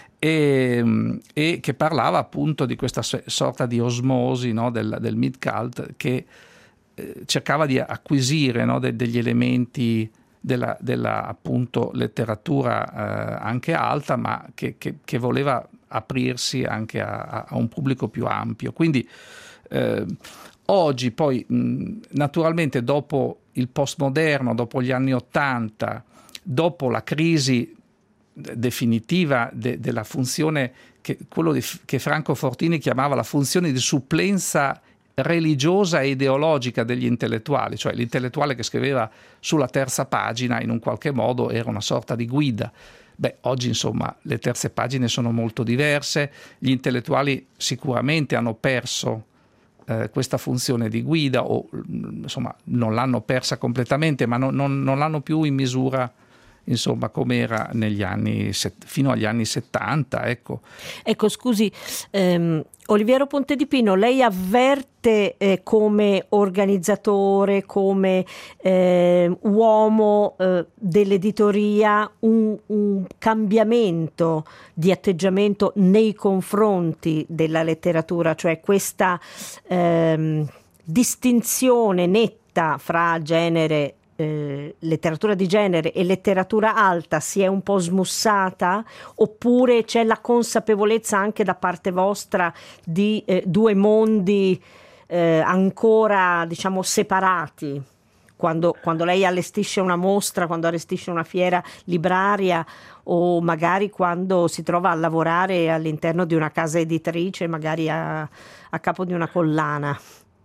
e, e che parlava appunto di questa sorta di osmosi, no? del, del Mid-Cult, che eh, cercava di acquisire, no? de, degli elementi della, della appunto letteratura eh, anche alta, ma che, che, che voleva aprirsi anche a, a un pubblico più ampio. Quindi Eh, oggi poi mh, naturalmente dopo il postmoderno, dopo gli anni Ottanta, dopo la crisi definitiva de, della funzione che, quello di, che Franco Fortini chiamava la funzione di supplenza religiosa e ideologica degli intellettuali, cioè l'intellettuale che scriveva sulla terza pagina in un qualche modo era una sorta di guida. Beh, oggi insomma le terze pagine sono molto diverse, gli intellettuali sicuramente hanno perso Eh, questa funzione di guida, o insomma non l'hanno persa completamente, ma non, non, non l'hanno più in misura, insomma, come era negli anni set, fino agli anni settanta. Ecco, ecco scusi, ehm, Oliviero Pontedipino, lei avverte eh, come organizzatore, come eh, uomo eh, dell'editoria un, un cambiamento di atteggiamento nei confronti della letteratura, cioè questa ehm, distinzione netta fra genere, Eh, letteratura di genere e letteratura alta si è un po' smussata, oppure c'è la consapevolezza anche da parte vostra di eh, due mondi eh, ancora, diciamo, separati? Quando, quando lei allestisce una mostra, quando allestisce una fiera libraria, o magari quando si trova a lavorare all'interno di una casa editrice, magari a, a capo di una collana?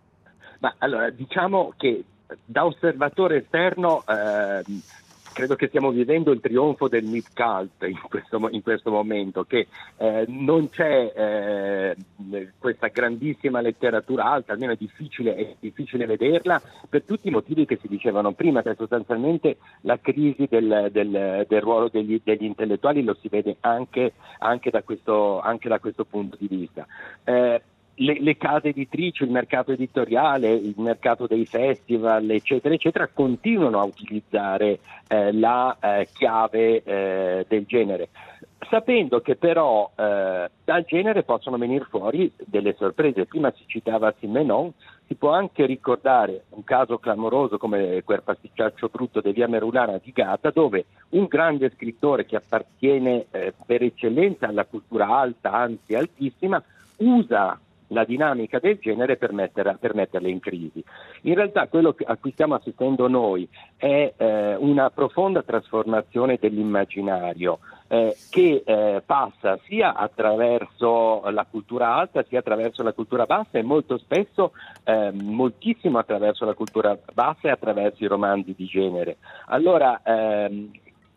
Ma allora, diciamo che da osservatore esterno eh, credo che stiamo vivendo il trionfo del mid-cult in questo, in questo momento, che eh, non c'è eh, questa grandissima letteratura alta, almeno è difficile, è difficile vederla, per tutti i motivi che si dicevano prima, che sostanzialmente la crisi del, del, del ruolo degli, degli intellettuali lo si vede anche, anche, da, questo, anche da questo punto di vista. Eh, Le, le case editrici, il mercato editoriale, il mercato dei festival, eccetera, eccetera, continuano a utilizzare eh, la eh, chiave eh, del genere. sapendo che però eh, dal genere possono venire fuori delle sorprese. Prima si citava Simenon, si può anche ricordare un caso clamoroso come quel pasticciaccio brutto di Via Merulana di Gata, dove un grande scrittore che appartiene eh, per eccellenza alla cultura alta, anzi altissima, usa la dinamica del genere per, mettere, per metterle in crisi. In realtà quello a cui stiamo assistendo noi è eh, una profonda trasformazione dell'immaginario eh, che eh, passa sia attraverso la cultura alta sia attraverso la cultura bassa e molto spesso eh, moltissimo attraverso la cultura bassa e attraverso i romanzi di genere. Allora ehm,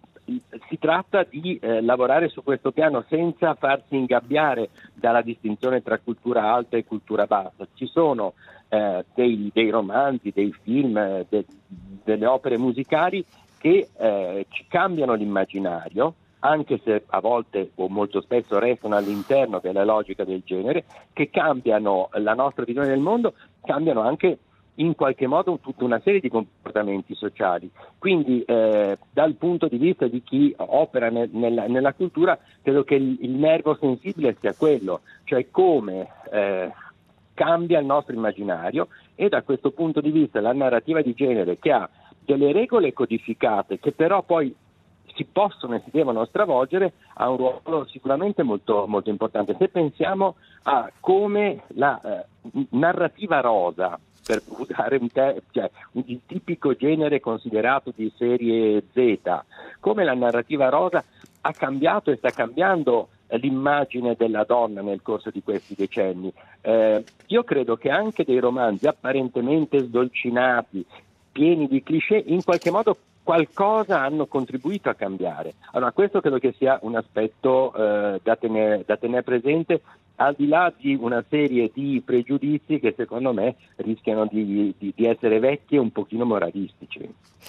si tratta di eh, lavorare su questo piano senza farsi ingabbiare dalla distinzione tra cultura alta e cultura bassa. Ci sono eh, dei, dei romanzi, dei film, eh, de, delle opere musicali che eh, ci cambiano l'immaginario, anche se a volte o molto spesso restano all'interno della logica del genere, che cambiano la nostra visione del mondo, cambiano anche in qualche modo tutta una serie di comportamenti sociali. Quindi eh, dal punto di vista di chi opera ne, nella, nella cultura, credo che il, il nervo sensibile sia quello, cioè come eh, cambia il nostro immaginario, e da questo punto di vista la narrativa di genere, che ha delle regole codificate che però poi si possono e si devono stravolgere, ha un ruolo sicuramente molto, molto importante. Se pensiamo a come la eh, narrativa rosa, per usare un te- cioè, il tipico genere considerato di serie Z, come la narrativa rosa ha cambiato e sta cambiando l'immagine della donna nel corso di questi decenni. Eh, io credo che anche dei romanzi apparentemente sdolcinati, pieni di cliché, in qualche modo qualcosa hanno contribuito a cambiare. Allora, questo credo che sia un aspetto eh, da tenere, da tenere presente, al di là di una serie di pregiudizi che secondo me rischiano di, di, di essere vecchi e un pochino moralistici.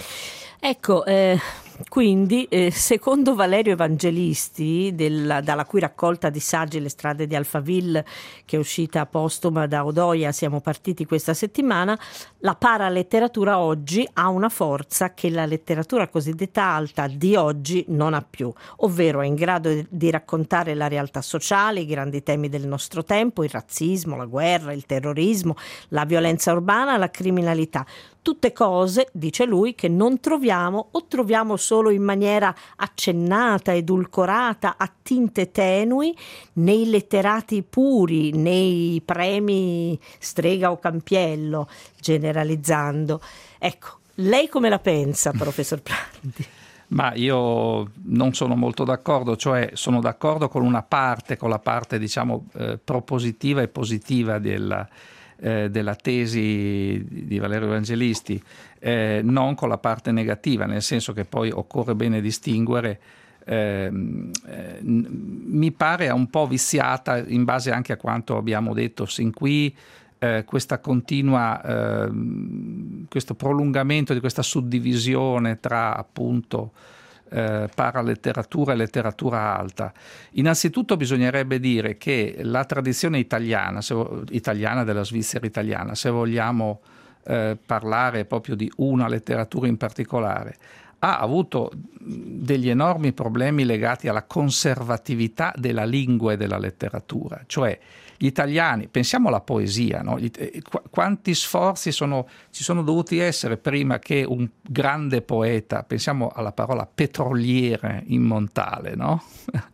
Ecco, eh, quindi eh, secondo Valerio Evangelisti, della, dalla cui raccolta di saggi Le strade di Alphaville, che è uscita postuma da Odoia, siamo partiti questa settimana, la paraletteratura oggi ha una forza che la letteratura cosiddetta alta di oggi non ha più, ovvero è in grado di raccontare la realtà sociale, i grandi temi del nostro tempo, il razzismo, la guerra, il terrorismo, la violenza urbana, la criminalità. Tutte cose, dice lui, che non troviamo o troviamo solo in maniera accennata, edulcorata, a tinte tenui, nei letterati puri, nei premi Strega o Campiello, generalizzando. Ecco, lei come la pensa, professor Prandi? Ma io non sono molto d'accordo, cioè sono d'accordo con una parte, con la parte diciamo eh, propositiva e positiva della Eh, della tesi di Valerio Evangelisti, eh, non con la parte negativa, nel senso che poi occorre bene distinguere. Eh, eh, mi pare un po' viziata, in base anche a quanto abbiamo detto sin qui, eh, questa continua eh, questo prolungamento di questa suddivisione tra appunto Eh, paraletteratura e letteratura alta. Innanzitutto bisognerebbe dire che la tradizione italiana, se, italiana della Svizzera italiana, se vogliamo eh, parlare proprio di una letteratura in particolare, ha avuto degli enormi problemi legati alla conservatività della lingua e della letteratura, cioè gli italiani, pensiamo alla poesia, no? Quanti sforzi sono, ci sono dovuti essere prima che un grande poeta, pensiamo alla parola petroliere in Montale, no?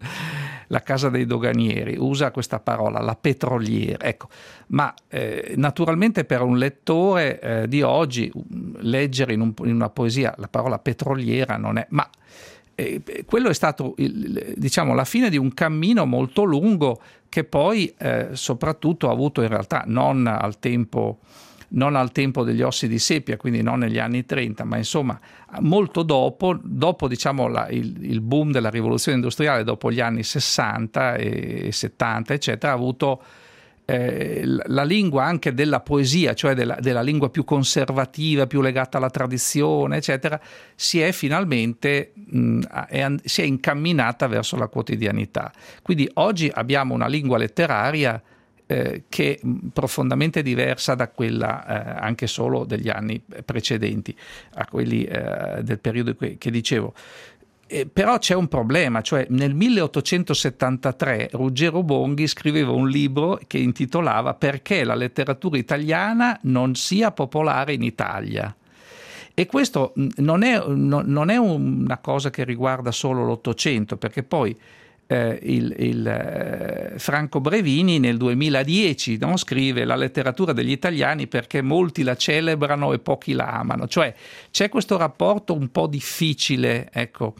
La casa dei doganieri usa questa parola, la petroliera, ecco, ma eh, naturalmente per un lettore eh, di oggi leggere in, un, in una poesia la parola petroliera non è, ma eh, quello è stato il, diciamo la fine di un cammino molto lungo che poi eh, soprattutto ha avuto in realtà non al tempo non al tempo degli Ossi di Seppia, quindi non negli anni trenta, ma insomma molto dopo, dopo diciamo la, il, il boom della rivoluzione industriale, dopo gli anni sessanta e settanta eccetera, ha avuto eh, la lingua anche della poesia, cioè della, della lingua più conservativa, più legata alla tradizione eccetera, si è finalmente mh, è, si è incamminata verso la quotidianità. Quindi oggi abbiamo una lingua letteraria Eh, che è profondamente diversa da quella eh, anche solo degli anni precedenti, a quelli eh, del periodo che, che dicevo. Eh, però c'è un problema, cioè nel milleottocentosettantatré Ruggero Bonghi scriveva un libro che intitolava Perché la letteratura italiana non sia popolare in Italia. E questo non è, non è una cosa che riguarda solo l'Ottocento, perché poi eh, il, il eh, Franco Brevini nel duemiladieci, no, scrive la letteratura degli italiani perché molti la celebrano e pochi la amano. Cioè c'è questo rapporto un po' difficile, ecco,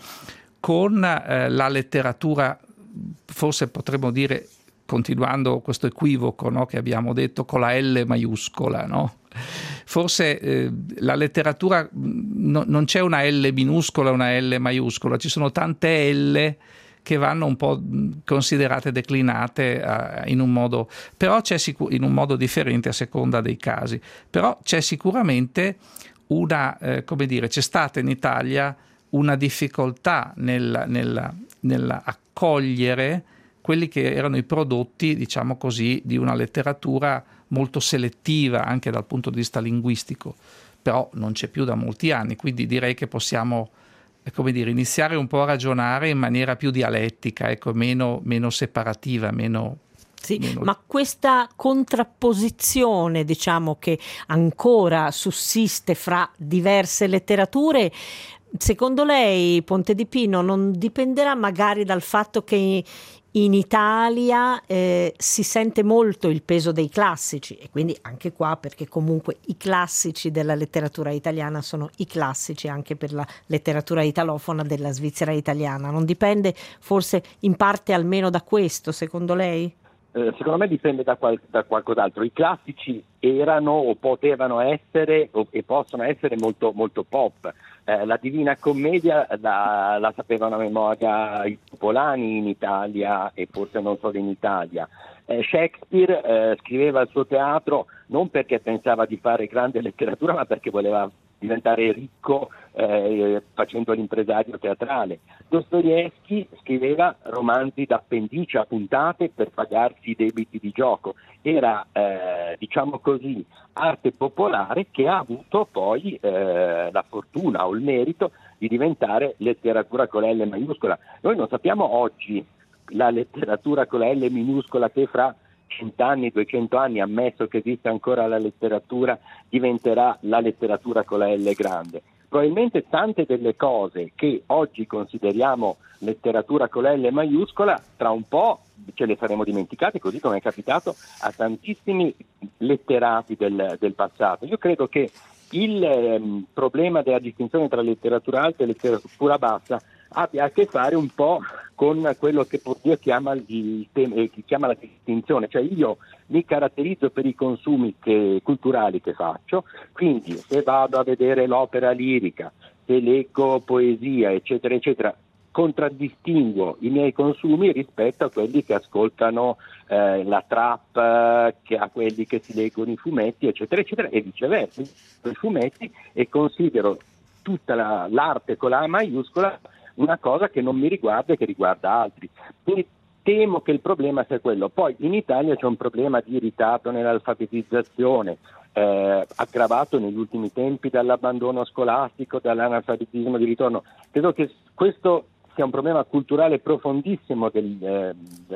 con eh, la letteratura, forse potremmo dire, continuando questo equivoco, no, che abbiamo detto, con la L maiuscola, no? Forse eh, la letteratura no, non c'è una L minuscola e una L maiuscola, ci sono tante L che vanno un po' considerate declinate uh, in un modo, però c'è sicur- in un modo differente a seconda dei casi. Però c'è sicuramente una, eh, come dire, c'è stata in Italia una difficoltà nel, nel, nell'accogliere quelli che erano i prodotti, diciamo così, di una letteratura molto selettiva anche dal punto di vista linguistico, però non c'è più da molti anni, quindi direi che possiamo, come dire, iniziare un po' a ragionare in maniera più dialettica, ecco, meno, meno separativa, meno... Sì, meno... ma questa contrapposizione, diciamo, che ancora sussiste fra diverse letterature, secondo lei, Ponte di Pino, non dipenderà magari dal fatto che in Italia eh, si sente molto il peso dei classici, e quindi anche qua, perché comunque i classici della letteratura italiana sono i classici anche per la letteratura italofona della Svizzera italiana? Non dipende forse in parte almeno da questo, secondo lei? Eh, secondo me dipende da, qual- da qualcos'altro. I classici erano o potevano essere o, e possono essere molto, molto pop. Eh, la Divina Commedia la, la sapevano a memoria i popolani in Italia e forse non solo in Italia. Eh, Shakespeare eh, scriveva il suo teatro non perché pensava di fare grande letteratura, ma perché voleva diventare ricco eh, facendo l'impresario teatrale. Dostoevskij scriveva romanzi d'appendice a puntate per pagarsi i debiti di gioco. Era, eh, diciamo così, arte popolare che ha avuto poi eh, la fortuna o il merito di diventare letteratura con la L maiuscola. Noi non sappiamo oggi la letteratura con la L minuscola che fra cent'anni, duecento anni, ammesso che esista ancora la letteratura, diventerà la letteratura con la L grande. Probabilmente tante delle cose che oggi consideriamo letteratura con la L maiuscola, tra un po' ce le saremo dimenticate, così come è capitato a tantissimi letterati del, del passato. Io credo che il ehm, problema della distinzione tra letteratura alta e letteratura bassa abbia a che fare un po' con quello che Bourdieu chiama, il tema, eh, chiama la distinzione, cioè io mi caratterizzo per i consumi che, culturali che faccio, quindi se vado a vedere l'opera lirica, se leggo poesia, eccetera, eccetera, contraddistinguo i miei consumi rispetto a quelli che ascoltano eh, la trap, eh, che a quelli che si leggono i fumetti, eccetera, eccetera, e viceversa. I fumetti e considero tutta la, l'arte con la A maiuscola una cosa che non mi riguarda e che riguarda altri. Quindi temo che il problema sia quello. Poi in Italia c'è un problema di ritardo nell'alfabetizzazione, eh, aggravato negli ultimi tempi dall'abbandono scolastico, dall'analfabetismo di ritorno. Credo che questo sia un problema culturale profondissimo del, eh,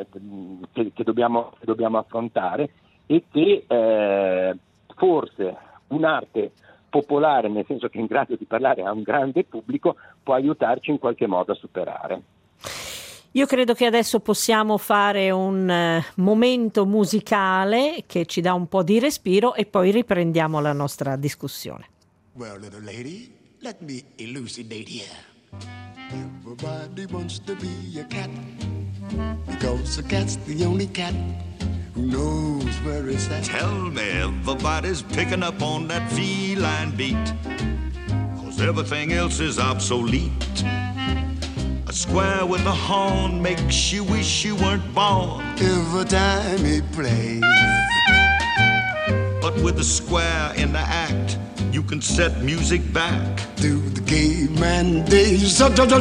che, che, dobbiamo, che dobbiamo affrontare e che eh, forse un'arte popolare, nel senso che è in grado di parlare a un grande pubblico, può aiutarci in qualche modo a superare. Io credo che adesso possiamo fare un uh, momento musicale che ci dà un po' di respiro e poi riprendiamo la nostra discussione. Well, little lady, let me elucidate here. Everybody wants to be a cat because a cat's the only cat who knows where it's at. Tell me everybody's picking up on that feline beat, 'cause everything else is obsolete. A square with a horn makes you wish you weren't born every time it plays. But with a square in the act, you can set music back to the caveman days.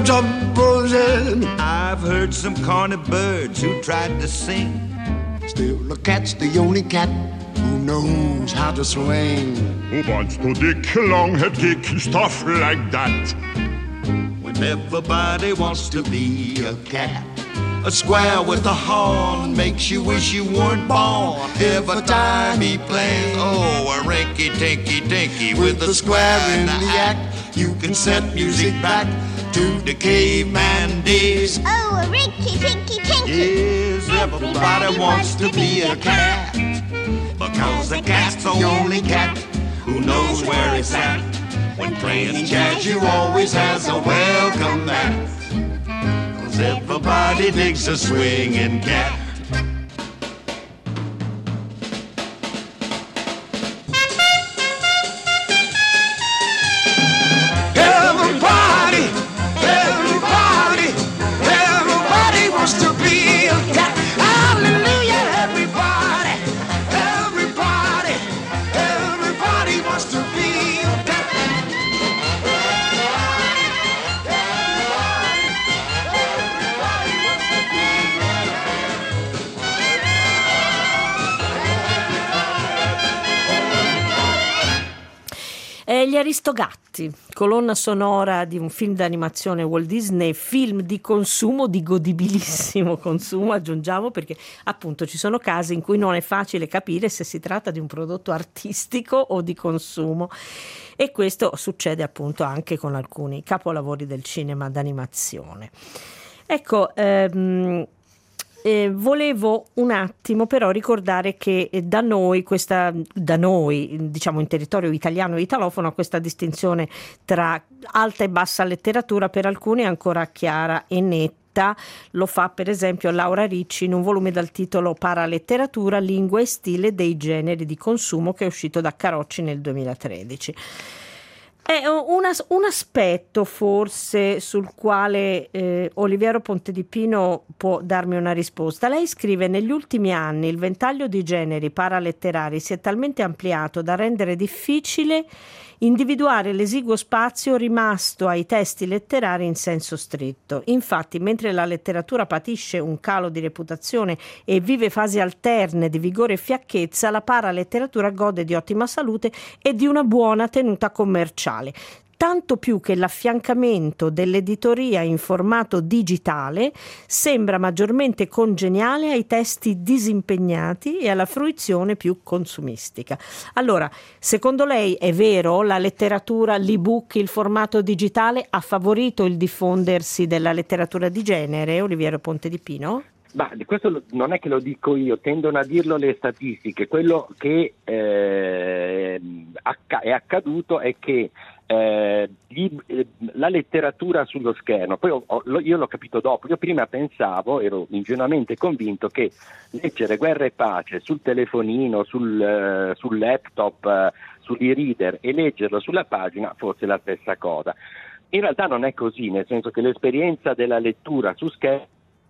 I've heard some corny birds who tried to sing. Still, the cat's the only cat who knows how to swing. Who wants to dick, long head kick, stuff like that. When Everybody wants to be a cat. A square with a horn makes you wish you weren't born. Every time he plays, oh, a rinky-tinky-dinky with a square in the act. You can set music back to the caveman days. Oh, a rinky-tinky-tinky. Yes, everybody wants to be a cat. Because the cat's the only cat who knows where it's at. When playing jazz, you always has a welcome mat. Cause everybody digs a swinging cat. Everybody, everybody, everybody wants to be a cat. Hallelujah, everybody, everybody, everybody wants to be a cat. Eh, gli Aristogatti, colonna sonora di un film d'animazione Walt Disney, film di consumo, di godibilissimo consumo, aggiungiamo, perché appunto ci sono casi in cui non è facile capire se si tratta di un prodotto artistico o di consumo, e questo succede appunto anche con alcuni capolavori del cinema d'animazione. Ecco, ehm, Eh, volevo un attimo però ricordare che eh, da noi, questa, da noi, diciamo in territorio italiano e italofono, questa distinzione tra alta e bassa letteratura per alcuni è ancora chiara e netta. Lo fa per esempio Laura Ricci in un volume dal titolo Paraletteratura, lingua e stile dei generi di consumo, che è uscito da Carocci nel duemilatredici. È un, as- un aspetto forse sul quale eh, Oliviero Pontedipino può darmi una risposta. Lei scrive: negli ultimi anni il ventaglio di generi paraletterari si è talmente ampliato da rendere difficile individuare l'esiguo spazio rimasto ai testi letterari in senso stretto. Infatti, mentre la letteratura patisce un calo di reputazione e vive fasi alterne di vigore e fiacchezza, la paraletteratura gode di ottima salute e di una buona tenuta commerciale. Tanto più che l'affiancamento dell'editoria in formato digitale sembra maggiormente congeniale ai testi disimpegnati e alla fruizione più consumistica. Allora, secondo lei è vero, la letteratura, l'ebook, il formato digitale ha favorito il diffondersi della letteratura di genere, Oliviero Pontedipino? Ma questo non è che lo dico io, tendono a dirlo le statistiche. Quello che eh, è accaduto è che Eh, gli, eh, la letteratura sullo schermo, poi ho, ho, io l'ho capito dopo, io prima pensavo, ero ingenuamente convinto che leggere Guerra e Pace sul telefonino, sul, eh, sul laptop, eh, sull'e-reader e leggerlo sulla pagina fosse la stessa cosa. In realtà non è così, nel senso che l'esperienza della lettura su schermo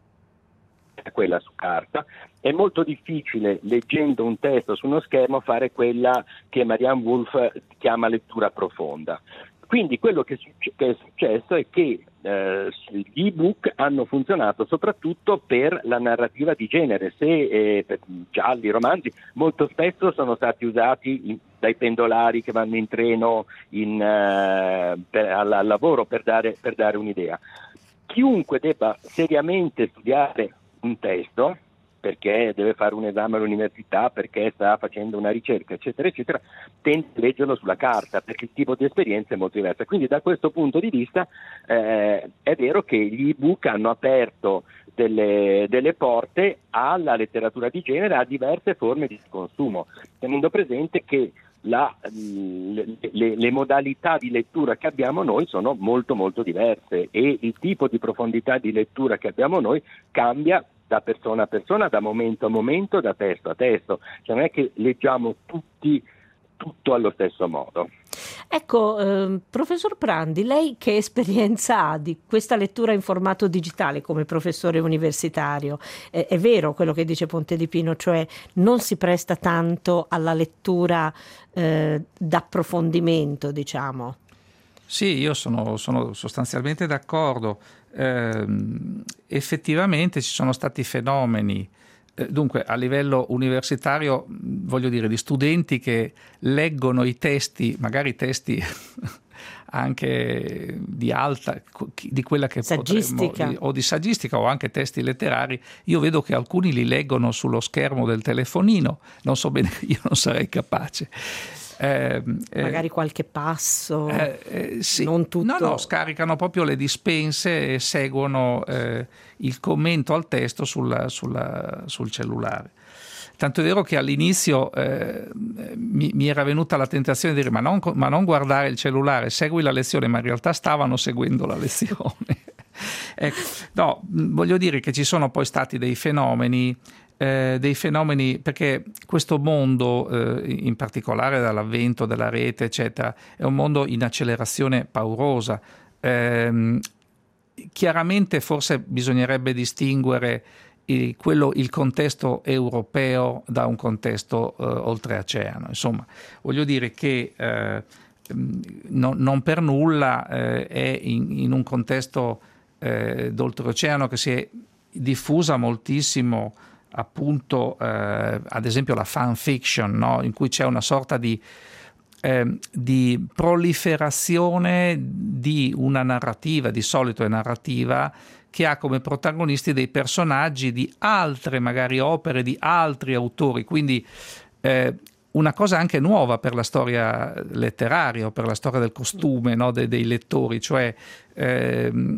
è quella su carta. È molto difficile, leggendo un testo su uno schermo, fare quella che Marianne Wolf chiama lettura profonda. Quindi quello che, succe- che è successo è che eh, gli ebook hanno funzionato soprattutto per la narrativa di genere. Se eh, per gialli, romanzi, molto spesso sono stati usati in, dai pendolari che vanno in treno in, eh, per, al, al lavoro per dare, per dare un'idea. Chiunque debba seriamente studiare un testo, perché deve fare un esame all'università, perché sta facendo una ricerca, eccetera, eccetera, tende a leggerlo sulla carta, perché il tipo di esperienza è molto diversa. Quindi da questo punto di vista eh, è vero che gli ebook hanno aperto delle, delle porte alla letteratura di genere, a diverse forme di consumo, tenendo presente che La, le, le, le modalità di lettura che abbiamo noi sono molto molto diverse e il tipo di profondità di lettura che abbiamo noi cambia da persona a persona, da momento a momento, da testo a testo, cioè non è che leggiamo tutti tutto allo stesso modo. Ecco, eh, professor Prandi, lei che esperienza ha di questa lettura in formato digitale come professore universitario? Eh, è vero quello che dice Pontedipino, cioè non si presta tanto alla lettura eh, d'approfondimento, diciamo? Sì, io sono, sono sostanzialmente d'accordo. Eh, effettivamente ci sono stati fenomeni, eh, dunque a livello universitario, voglio dire, di studenti che leggono i testi, magari testi anche di alta, di quella che saggistica. potremmo, o di saggistica o anche testi letterari, io vedo che alcuni li leggono sullo schermo del telefonino, non so bene, io non sarei capace. Eh, Magari eh, qualche passo, eh, eh, sì. non tutto. No, no, scaricano proprio le dispense e seguono eh, il commento al testo sul, sul, sul cellulare. Tanto è vero che all'inizio eh, mi, mi era venuta la tentazione di dire ma non, ma non guardare il cellulare, segui la lezione, ma in realtà stavano seguendo la lezione. Ecco, no, voglio dire che ci sono poi stati dei fenomeni Eh, dei fenomeni, perché questo mondo, eh, in particolare dall'avvento della rete, eccetera, è un mondo in accelerazione paurosa. Eh, chiaramente forse bisognerebbe distinguere il, quello, il contesto europeo da un contesto eh, oltreoceano. Insomma, voglio dire che eh, no, non per nulla eh, è in, in un contesto eh, d'oltreoceano che si è diffusa moltissimo appunto eh, ad esempio la fan fiction, no? In cui c'è una sorta di, eh, di proliferazione di una narrativa, di solito è narrativa, che ha come protagonisti dei personaggi di altre magari opere, di altri autori, quindi eh, una cosa anche nuova per la storia letteraria o per la storia del costume, no? De, dei lettori, cioè eh,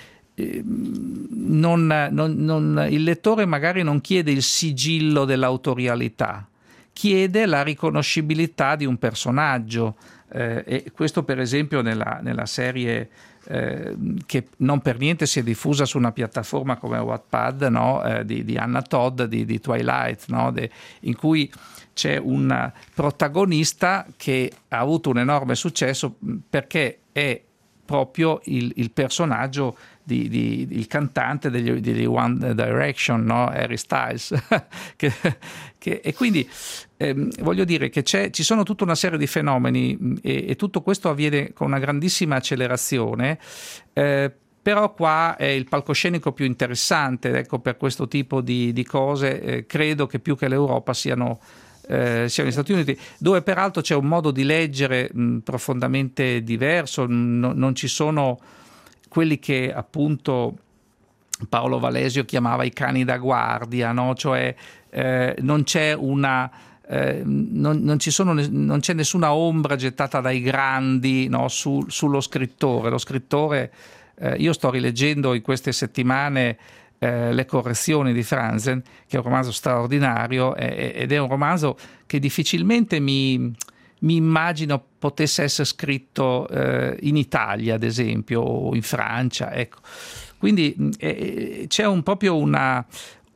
Non, non, non, il lettore magari non chiede il sigillo dell'autorialità, chiede la riconoscibilità di un personaggio eh, e questo per esempio nella, nella serie eh, che non per niente si è diffusa su una piattaforma come Wattpad, no? eh, di, di Anna Todd di, di Twilight, no? De, in cui c'è un protagonista che ha avuto un enorme successo perché è proprio il, il personaggio Di, di, il cantante degli, degli One Direction, no? Harry Styles che, che, e quindi ehm, voglio dire che c'è, ci sono tutta una serie di fenomeni e, e tutto questo avviene con una grandissima accelerazione, eh, però qua è il palcoscenico più interessante, ecco, per questo tipo di, di cose eh, credo che più che l'Europa siano Eh, siano gli Stati Uniti, dove peraltro c'è un modo di leggere mh, profondamente diverso, no, non ci sono quelli che appunto Paolo Valesio chiamava i cani da guardia, no? Cioè eh, non c'è una eh, non, non, ci sono, non c'è nessuna ombra gettata dai grandi, no? Su, sullo scrittore. Lo scrittore, eh, io sto rileggendo in queste settimane eh, Le correzioni di Franzen, che è un romanzo straordinario eh, ed è un romanzo che difficilmente mi mi immagino potesse essere scritto eh, in Italia, ad esempio, o in Francia, ecco. Quindi eh, c'è un, proprio una,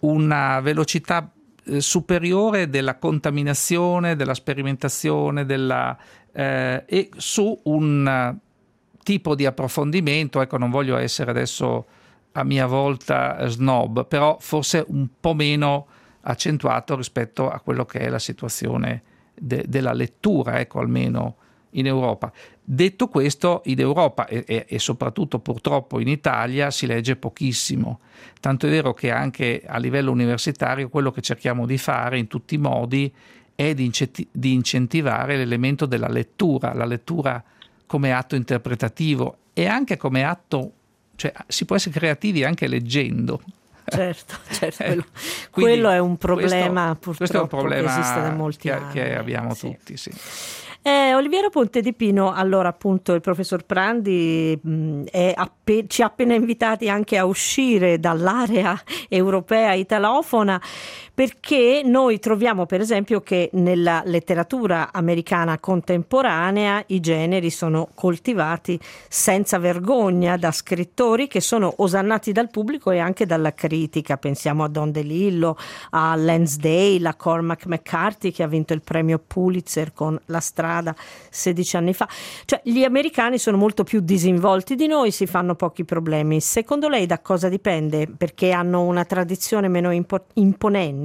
una velocità eh, superiore della contaminazione, della sperimentazione, della, eh, e su un tipo di approfondimento, ecco, non voglio essere adesso a mia volta snob, però forse un po' meno accentuato rispetto a quello che è la situazione De, della lettura, ecco, almeno in Europa. Detto questo, in Europa e, e, e soprattutto purtroppo in Italia si legge pochissimo, tanto è vero che anche a livello universitario quello che cerchiamo di fare in tutti i modi è di, incenti- di incentivare l'elemento della lettura, la lettura come atto interpretativo e anche come atto, cioè si può essere creativi anche leggendo. Certo, certo. Quello, Quindi, quello è un problema questo, purtroppo questo è un problema che esiste da molti che, anni. che abbiamo sì. tutti, sì. Eh, Oliviero Ponte di Pino, allora appunto il professor Prandi mh, è appe- ci ha appena invitati anche a uscire dall'area europea italofona, perché noi troviamo per esempio che nella letteratura americana contemporanea i generi sono coltivati senza vergogna da scrittori che sono osannati dal pubblico e anche dalla critica. Pensiamo a Don DeLillo, a Lansdale, a Cormac McCarthy che ha vinto il premio Pulitzer con La strada sedici anni fa. Cioè gli americani sono molto più disinvolti di noi, si fanno pochi problemi. Secondo lei da cosa dipende? Perché hanno una tradizione meno impo- imponente?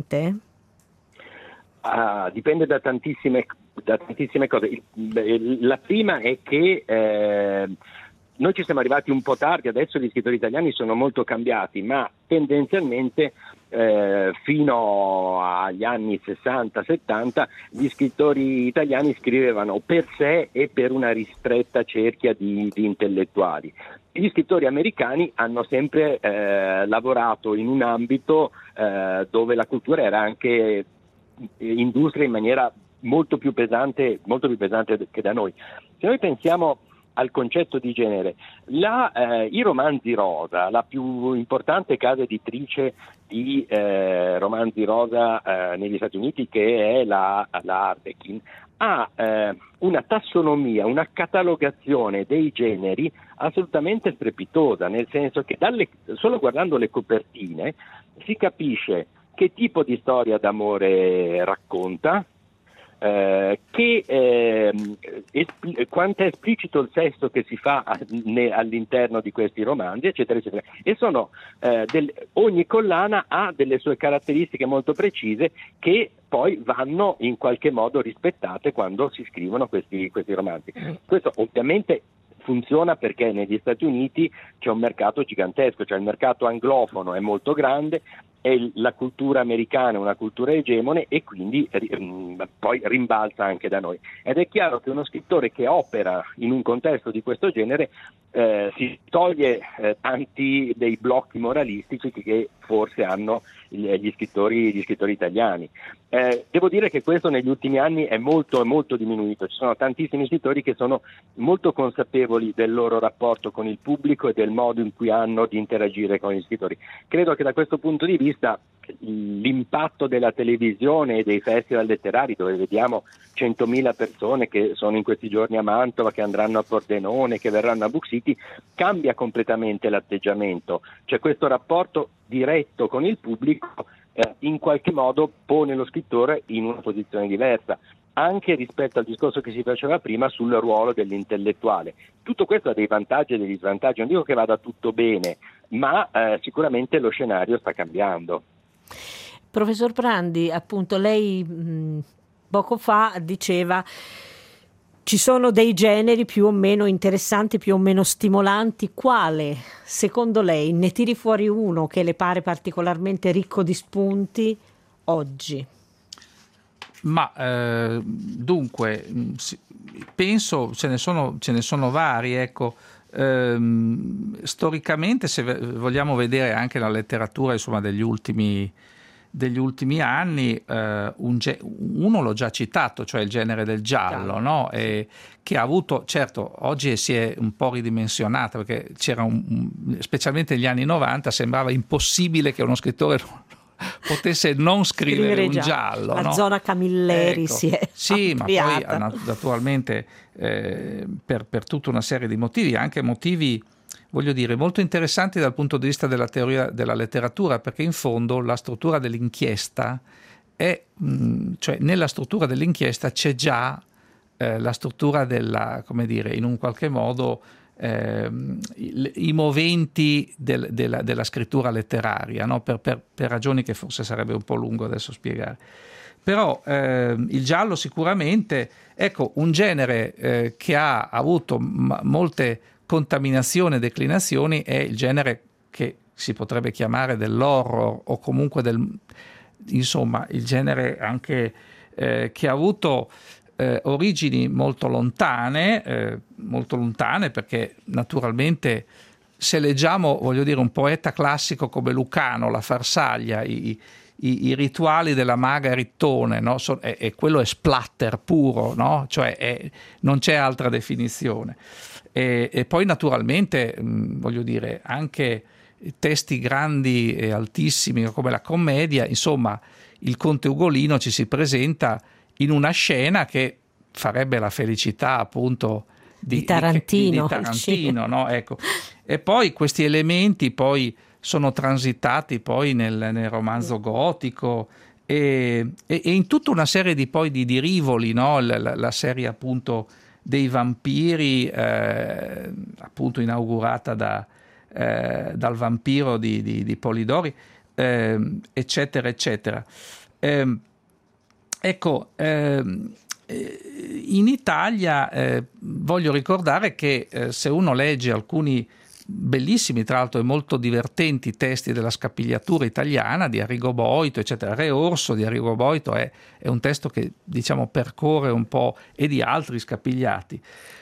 Ah, dipende da tantissime, da tantissime cose. La prima è che eh, noi ci siamo arrivati un po' tardi, adesso gli scrittori italiani sono molto cambiati, ma tendenzialmente eh, fino agli anni sessanta settanta gli scrittori italiani scrivevano per sé e per una ristretta cerchia di, di intellettuali. Gli scrittori americani hanno sempre eh, lavorato in un ambito eh, dove la cultura era anche industria in maniera molto più pesante, molto più pesante che da noi. Se noi pensiamo al concetto di genere, la, eh, i romanzi rosa, la più importante casa editrice di eh, romanzi rosa eh, negli Stati Uniti, che è la, la Harlequin, ha eh, una tassonomia, una catalogazione dei generi assolutamente strepitosa, nel senso che dalle, solo guardando le copertine si capisce che tipo di storia d'amore racconta, eh, che eh, espl- quanto è esplicito il sesso che si fa a, ne, all'interno di questi romanzi, eccetera, eccetera. E sono eh, del, ogni collana ha delle sue caratteristiche molto precise che poi vanno in qualche modo rispettate quando si scrivono questi, questi romanzi. Questo ovviamente funziona perché negli Stati Uniti c'è un mercato gigantesco, cioè il mercato anglofono è molto grande, e la cultura americana è una cultura egemone e quindi mh, poi rimbalza anche da noi. Ed è chiaro che uno scrittore che opera in un contesto di questo genere eh, si toglie eh, tanti dei blocchi moralistici che forse hanno gli scrittori, gli scrittori italiani. Eh, devo dire che questo negli ultimi anni è molto, molto diminuito. Ci sono tantissimi scrittori che sono molto consapevoli del loro rapporto con il pubblico e del modo in cui hanno di interagire con gli scrittori. Credo che da questo punto di vista l'impatto della televisione e dei festival letterari, dove vediamo centomila persone che sono in questi giorni a Mantova, che andranno a Pordenone, che verranno a Book City, cambia completamente l'atteggiamento. C'è questo rapporto diretto con il pubblico, eh, in qualche modo pone lo scrittore in una posizione diversa, anche rispetto al discorso che si faceva prima sul ruolo dell'intellettuale. Tutto questo ha dei vantaggi e degli svantaggi, non dico che vada tutto bene, ma eh, sicuramente lo scenario sta cambiando. Professor Prandi, appunto lei mh, poco fa diceva ci sono dei generi più o meno interessanti, più o meno stimolanti. Quale, secondo lei, ne tiri fuori uno che le pare particolarmente ricco di spunti oggi? Ma eh, dunque, penso ce ne sono, ce ne sono vari, ecco. Ehm, storicamente, se vogliamo vedere anche la letteratura, insomma, degli ultimi degli ultimi anni, eh, un ge- uno l'ho già citato, cioè il genere del giallo, no? E che ha avuto, certo, oggi si è un po' ridimensionata, perché c'era un, un, specialmente negli anni novanta sembrava impossibile che uno scrittore potesse non scrivere, scrivere un giallo, giallo la no? zona Camilleri, ecco, si è sì, ampliata. Ma poi naturalmente eh, per, per tutta una serie di motivi, anche motivi, voglio dire, molto interessanti dal punto di vista della teoria della letteratura, perché in fondo la struttura dell'inchiesta è, mh, cioè nella struttura dell'inchiesta c'è già eh, la struttura della, come dire, in un qualche modo eh, i, i moventi del, della, della scrittura letteraria, no? per, per, per ragioni che forse sarebbe un po' lungo adesso spiegare. Però eh, il giallo sicuramente, ecco, un genere eh, che ha avuto m- molte contaminazioni e declinazioni è il genere che si potrebbe chiamare dell'horror, o comunque del, insomma, il genere anche eh, che ha avuto eh, origini molto lontane, eh, molto lontane perché naturalmente se leggiamo, voglio dire, un poeta classico come Lucano, la Farsaglia, i, i, i rituali della maga Rittone, no? So, e, e quello è splatter puro, no? Cioè è, non c'è altra definizione. E, e poi naturalmente, mh, voglio dire, anche testi grandi e altissimi come la commedia, insomma, il Conte Ugolino ci si presenta in una scena che farebbe la felicità appunto di, di Tarantino, di, di Tarantino no? Ecco. E poi questi elementi poi sono transitati poi nel, nel romanzo gotico e, e, e in tutta una serie di poi di, di rivoli, no? la, la, la serie appunto dei vampiri, eh, appunto inaugurata da, eh, dal vampiro di, di, di Polidori, eh, eccetera, eccetera. Eh, ecco, eh, in Italia eh, voglio ricordare che eh, se uno legge alcuni bellissimi, tra l'altro e molto divertenti testi della scapigliatura italiana di Arrigo Boito, eccetera. Re Orso di Arrigo Boito è, è un testo che, diciamo, percorre un po', e di altri scapigliati.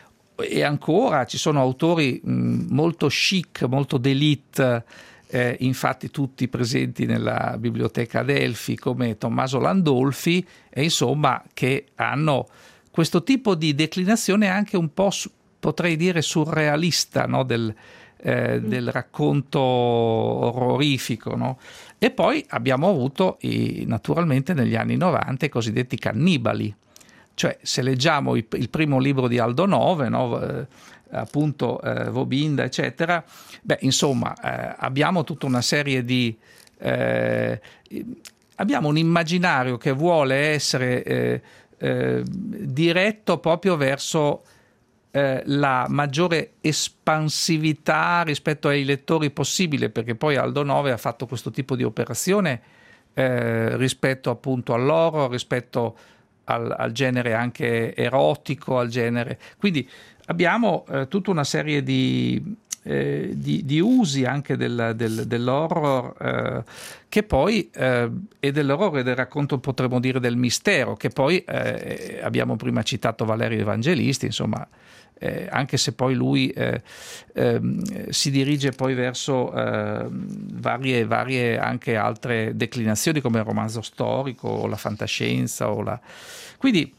E ancora ci sono autori mh, molto chic, molto d'élite, eh, infatti tutti presenti nella biblioteca Adelphi, come Tommaso Landolfi, e insomma che hanno questo tipo di declinazione anche un po', potrei dire, surrealista, no? del Eh, del racconto orrorifico, no? E poi abbiamo avuto i, naturalmente negli anni novanta i cosiddetti cannibali, cioè se leggiamo il, il primo libro di Aldo Nove, no? eh, appunto eh, Vobinda, eccetera, beh, insomma eh, abbiamo tutta una serie di eh, abbiamo un immaginario che vuole essere eh, eh, diretto proprio verso Eh, la maggiore espansività rispetto ai lettori possibile, perché poi Aldo Nove ha fatto questo tipo di operazione eh, rispetto appunto all'horror, rispetto al, al genere anche erotico, al genere. Quindi abbiamo eh, tutta una serie di, eh, di, di usi anche del, del, dell'horror eh, che poi eh, e dell'orrore e del racconto, potremmo dire, del mistero, che poi eh, abbiamo prima citato Valerio Evangelisti, insomma. Eh, anche se poi lui eh, ehm, si dirige poi verso eh, varie, varie anche altre declinazioni come il romanzo storico o la fantascienza o la... Quindi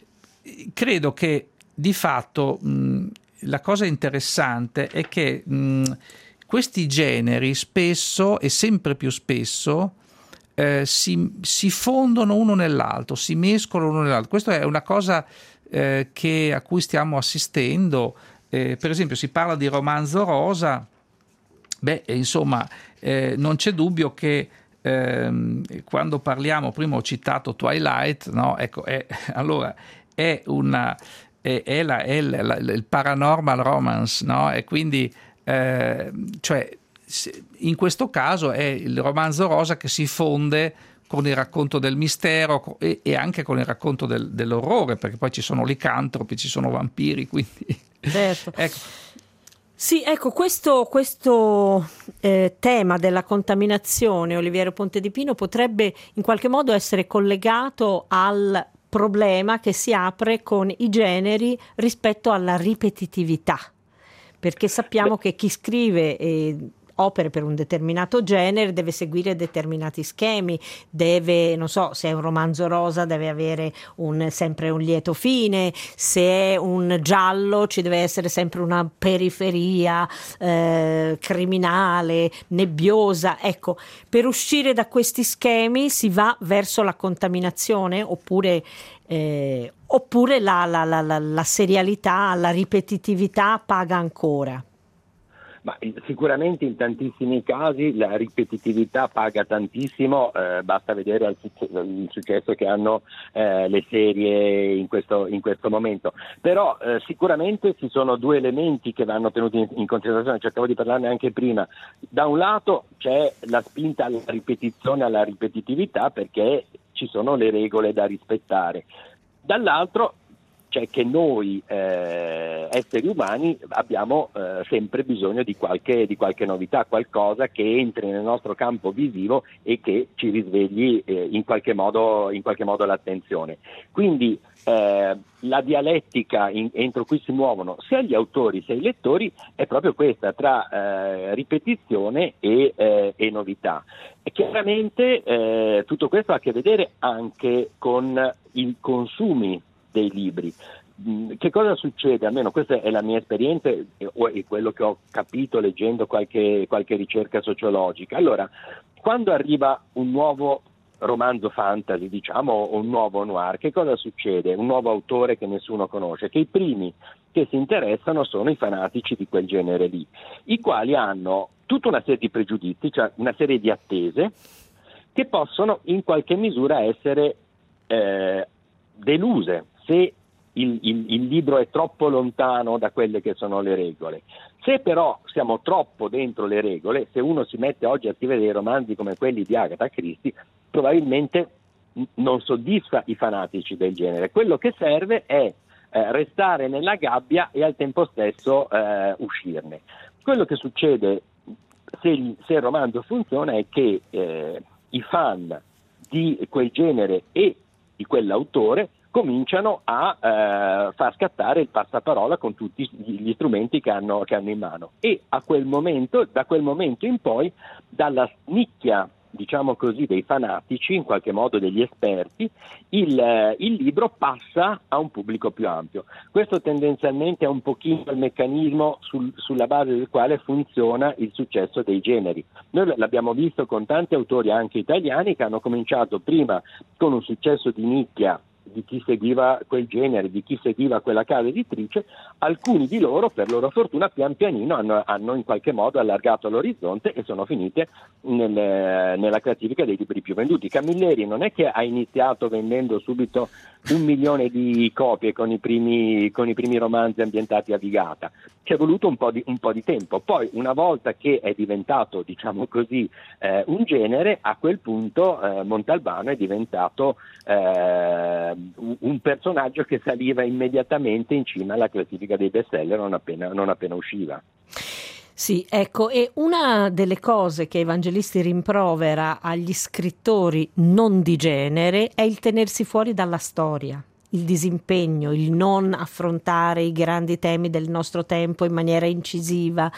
credo che di fatto mh, la cosa interessante è che mh, questi generi spesso e sempre più spesso eh, si, si fondono uno nell'altro, si mescolano uno nell'altro. Questa è una cosa Eh, che, a cui stiamo assistendo. Eh, per esempio si parla di romanzo rosa, beh insomma eh, non c'è dubbio che ehm, quando parliamo, prima ho citato Twilight, no? Ecco, è, allora è una è, è, la, è la, la, il paranormal romance, no? E quindi eh, cioè in questo caso è il romanzo rosa che si fonde con il racconto del mistero e, e anche con il racconto del, dell'orrore, perché poi ci sono licantropi, ci sono vampiri, quindi... Certo. Ecco. Sì, ecco, questo, questo eh, tema della contaminazione, Oliviero Pontedipino, potrebbe in qualche modo essere collegato al problema che si apre con i generi rispetto alla ripetitività, perché sappiamo Beh. che chi scrive... Eh, opere per un determinato genere deve seguire determinati schemi, deve, non so, se è un romanzo rosa deve avere un, sempre un lieto fine, se è un giallo ci deve essere sempre una periferia eh, criminale, nebbiosa. Ecco, per uscire da questi schemi si va verso la contaminazione oppure eh, oppure la, la, la, la, la serialità, la ripetitività paga ancora? Ma sicuramente in tantissimi casi la ripetitività paga tantissimo, eh, basta vedere il, il successo che hanno eh, le serie in questo, in questo momento. Però eh, sicuramente ci sono due elementi che vanno tenuti in, in considerazione, cercavo di parlarne anche prima. Da un lato c'è la spinta alla ripetizione, alla ripetitività, perché ci sono le regole da rispettare. Dall'altro c'è che noi eh, esseri umani abbiamo eh, sempre bisogno di qualche, di qualche novità, qualcosa che entri nel nostro campo visivo e che ci risvegli eh, in qualche modo, in qualche modo l'attenzione. Quindi eh, la dialettica in, entro cui si muovono sia gli autori sia i lettori è proprio questa, tra eh, ripetizione e, eh, e novità. E chiaramente eh, tutto questo ha a che vedere anche con i consumi dei libri. Che cosa succede? Almeno questa è la mia esperienza e quello che ho capito leggendo qualche, qualche ricerca sociologica. Allora, quando arriva un nuovo romanzo fantasy, diciamo, o un nuovo noir, che cosa succede? Un nuovo autore che nessuno conosce, che i primi che si interessano sono i fanatici di quel genere lì, i quali hanno tutta una serie di pregiudizi, cioè una serie di attese che possono in qualche misura essere eh, deluse se il, il, il libro è troppo lontano da quelle che sono le regole. Se però siamo troppo dentro le regole, se uno si mette oggi a scrivere dei romanzi come quelli di Agatha Christie, probabilmente n- non soddisfa i fanatici del genere. Quello che serve è eh, restare nella gabbia e al tempo stesso eh, uscirne. Quello che succede se, se il romanzo funziona è che eh, i fan di quel genere e di quell'autore cominciano a eh, far scattare il passaparola con tutti gli strumenti che hanno, che hanno in mano, e a quel momento, da quel momento in poi, dalla nicchia, diciamo così, dei fanatici, in qualche modo degli esperti, il, eh, il libro passa a un pubblico più ampio. Questo tendenzialmente è un pochino il meccanismo sul, sulla base del quale funziona il successo dei generi. Noi l'abbiamo visto con tanti autori anche italiani che hanno cominciato prima con un successo di nicchia di chi seguiva quel genere, di chi seguiva quella casa editrice. Alcuni di loro, per loro fortuna, pian pianino hanno, hanno in qualche modo allargato l'orizzonte e sono finite nel, nella classifica dei libri più venduti. Camilleri non è che ha iniziato vendendo subito un milione di copie con i primi, con i primi romanzi ambientati a Vigata, ci è voluto un po' di, un po' di tempo. Poi, una volta che è diventato, diciamo così, eh, un genere, a quel punto eh, Montalbano è diventato eh, un personaggio che saliva immediatamente in cima alla classifica dei bestseller non appena, non appena usciva. Sì, ecco, e una delle cose che Evangelisti rimprovera agli scrittori non di genere è il tenersi fuori dalla storia, il disimpegno, il non affrontare i grandi temi del nostro tempo in maniera incisiva,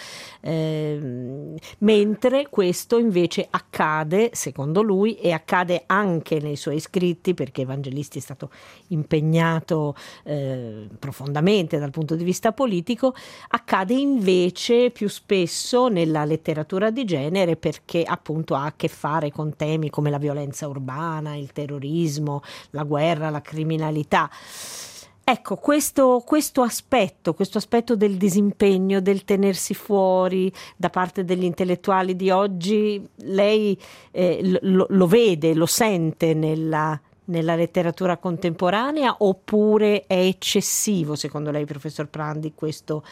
eh, mentre questo invece accade, secondo lui, e accade anche nei suoi scritti, perché Evangelisti è stato impegnato eh, profondamente dal punto di vista politico, accade invece più spesso nella letteratura di genere, perché appunto ha a che fare con temi come la violenza urbana, il terrorismo, la guerra, la criminalità. Ecco, questo, questo aspetto, questo aspetto del disimpegno, del tenersi fuori da parte degli intellettuali di oggi, lei eh, lo, lo vede, lo sente nella, nella letteratura contemporanea, oppure è eccessivo, secondo lei, professor Prandi, questo,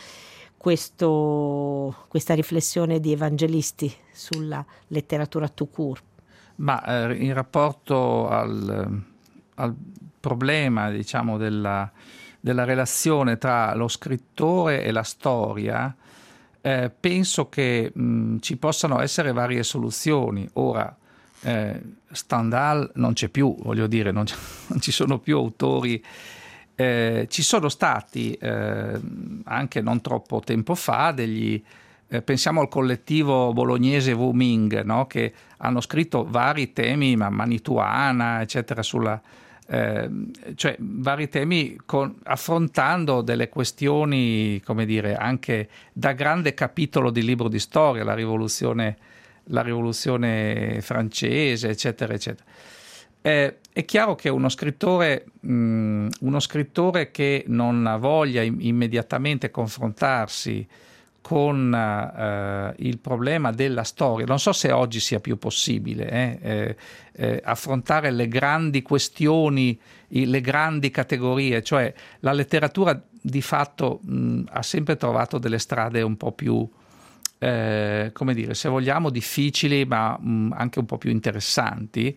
questo, questa riflessione di Evangelisti sulla letteratura tout court? Ma eh, in rapporto al, al problema, diciamo, della, della relazione tra lo scrittore e la storia, eh, penso che mh, ci possano essere varie soluzioni. Ora, eh, Stendhal non c'è più, voglio dire, non, non ci sono più autori. Eh, ci sono stati eh, anche non troppo tempo fa degli eh, pensiamo al collettivo bolognese Wu Ming, no? Che hanno scritto vari temi, ma Manituana, eccetera, sulla Eh, cioè vari temi con, affrontando delle questioni, come dire, anche da grande capitolo di libro di storia, la rivoluzione, la rivoluzione francese, eccetera, eccetera. Eh, è chiaro che uno scrittore, mh, uno scrittore che non voglia im- immediatamente confrontarsi con eh, il problema della storia, non so se oggi sia più possibile eh, eh, eh, affrontare le grandi questioni, i, le grandi categorie, cioè la letteratura di fatto mh, ha sempre trovato delle strade un po' più, eh, come dire, se vogliamo difficili, ma mh, anche un po' più interessanti,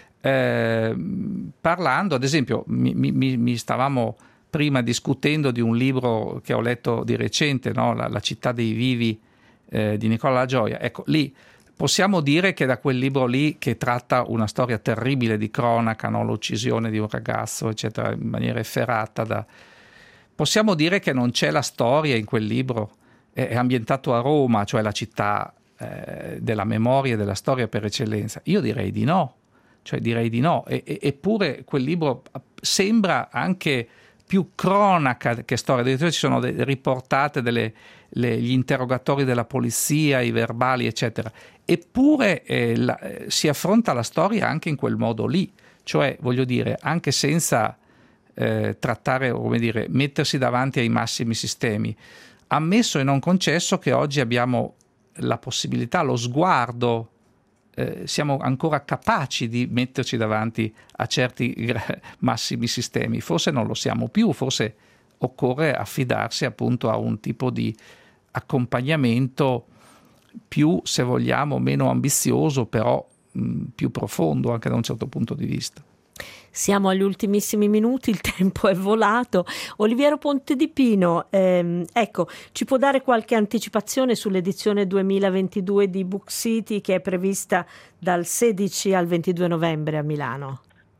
eh, parlando, ad esempio, mi, mi, mi stavamo prima discutendo di un libro che ho letto di recente, no? la, la città dei vivi eh, di Nicola La Gioia. Ecco, lì possiamo dire che da quel libro lì, che tratta una storia terribile di cronaca, no? L'uccisione di un ragazzo, eccetera, in maniera efferata, da... possiamo dire che non c'è la storia in quel libro, è, è ambientato a Roma, cioè la città eh, della memoria e della storia per eccellenza. Io direi di no, cioè direi di no, e, e, eppure quel libro sembra anche più cronaca che storia. Addirittura ci sono de- riportate delle, le, gli interrogatori della polizia, i verbali, eccetera. Eppure eh, la, eh, si affronta la storia anche in quel modo lì, cioè, voglio dire, anche senza eh, trattare, o come dire, mettersi davanti ai massimi sistemi. Ammesso e non concesso che oggi abbiamo la possibilità, lo sguardo, Eh, siamo ancora capaci di metterci davanti a certi massimi sistemi. Forse non lo siamo più, forse occorre affidarsi appunto a un tipo di accompagnamento più, se vogliamo, meno ambizioso, però mh, più profondo anche da un certo punto di vista. Siamo agli ultimissimi minuti, il tempo è volato. Oliviero Pontedipino, ehm, ecco, ci può dare qualche anticipazione sull'edizione duemilaventidue di Book City che è prevista dal sedici al ventidue novembre a Milano?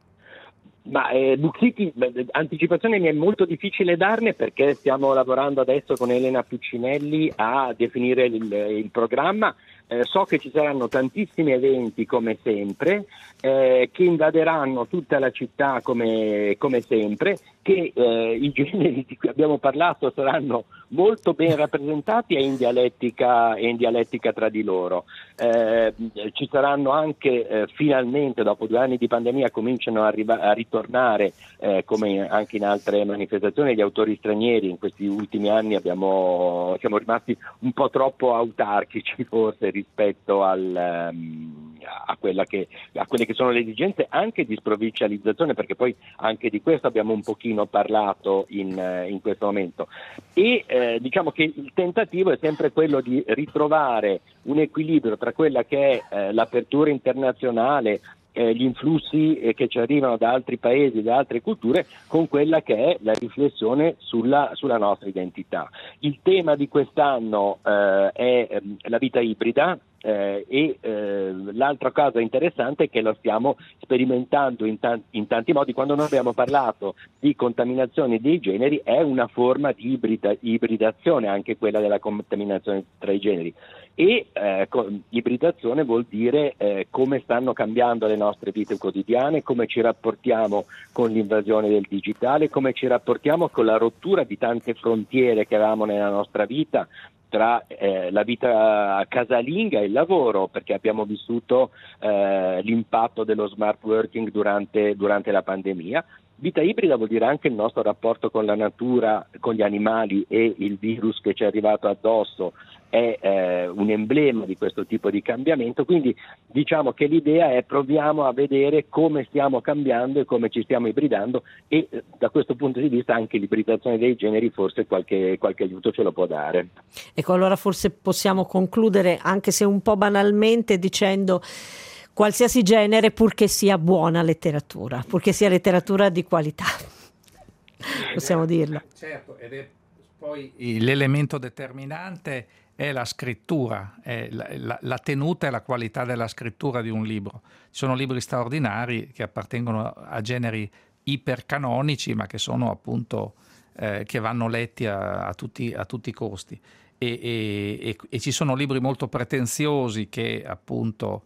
Ma eh, Book City, anticipazione mi è molto difficile darne perché stiamo lavorando adesso con Elena Puccinelli a definire il, il programma. Eh, so che ci saranno tantissimi eventi come sempre, eh, che invaderanno tutta la città come, come sempre, che eh, i generi di cui abbiamo parlato saranno molto ben rappresentati e in dialettica, e in dialettica tra di loro. Eh, ci saranno anche eh, finalmente, dopo due anni di pandemia, cominciano a, arriva- a ritornare, eh, come anche in altre manifestazioni, gli autori stranieri. In questi ultimi anni abbiamo, siamo rimasti un po' troppo autarchici forse rispetto al, um, a, quella che, a quelle che sono le esigenze anche di sprovincializzazione, perché poi anche di questo abbiamo un pochino parlato in, in questo momento. E eh, diciamo che il tentativo è sempre quello di ritrovare un equilibrio tra quella che è eh, l'apertura internazionale, eh, gli influssi eh, che ci arrivano da altri paesi, da altre culture, con quella che è la riflessione sulla, sulla nostra identità. Il tema di quest'anno eh, è eh, la vita ibrida. Eh, e eh, l'altra cosa interessante è che lo stiamo sperimentando in, tan- in tanti modi. Quando noi abbiamo parlato di contaminazione dei generi, è una forma di ibrida- ibridazione anche quella della contaminazione tra i generi, e eh, con, ibridazione vuol dire eh, come stanno cambiando le nostre vite quotidiane, come ci rapportiamo con l'invasione del digitale, come ci rapportiamo con la rottura di tante frontiere che avevamo nella nostra vita, tra eh, la vita casalinga e il lavoro, perché abbiamo vissuto eh, l'impatto dello smart working durante, durante la pandemia. Vita ibrida vuol dire anche il nostro rapporto con la natura, con gli animali, e il virus che ci è arrivato addosso è eh, un emblema di questo tipo di cambiamento. Quindi diciamo che l'idea è: proviamo a vedere come stiamo cambiando e come ci stiamo ibridando, e eh, da questo punto di vista anche l'ibridazione dei generi forse qualche, qualche aiuto ce lo può dare. Ecco, allora forse possiamo concludere, anche se un po' banalmente, dicendo: qualsiasi genere, purché sia buona letteratura, purché sia letteratura di qualità. Possiamo dirlo. Certo, ed è poi l'elemento determinante è la scrittura, è la, la, la tenuta e la qualità della scrittura di un libro. Ci sono libri straordinari che appartengono a generi ipercanonici, ma che sono appunto eh, che vanno letti a, a, tutti, a tutti i costi. E, e, e, e ci sono libri molto pretenziosi che appunto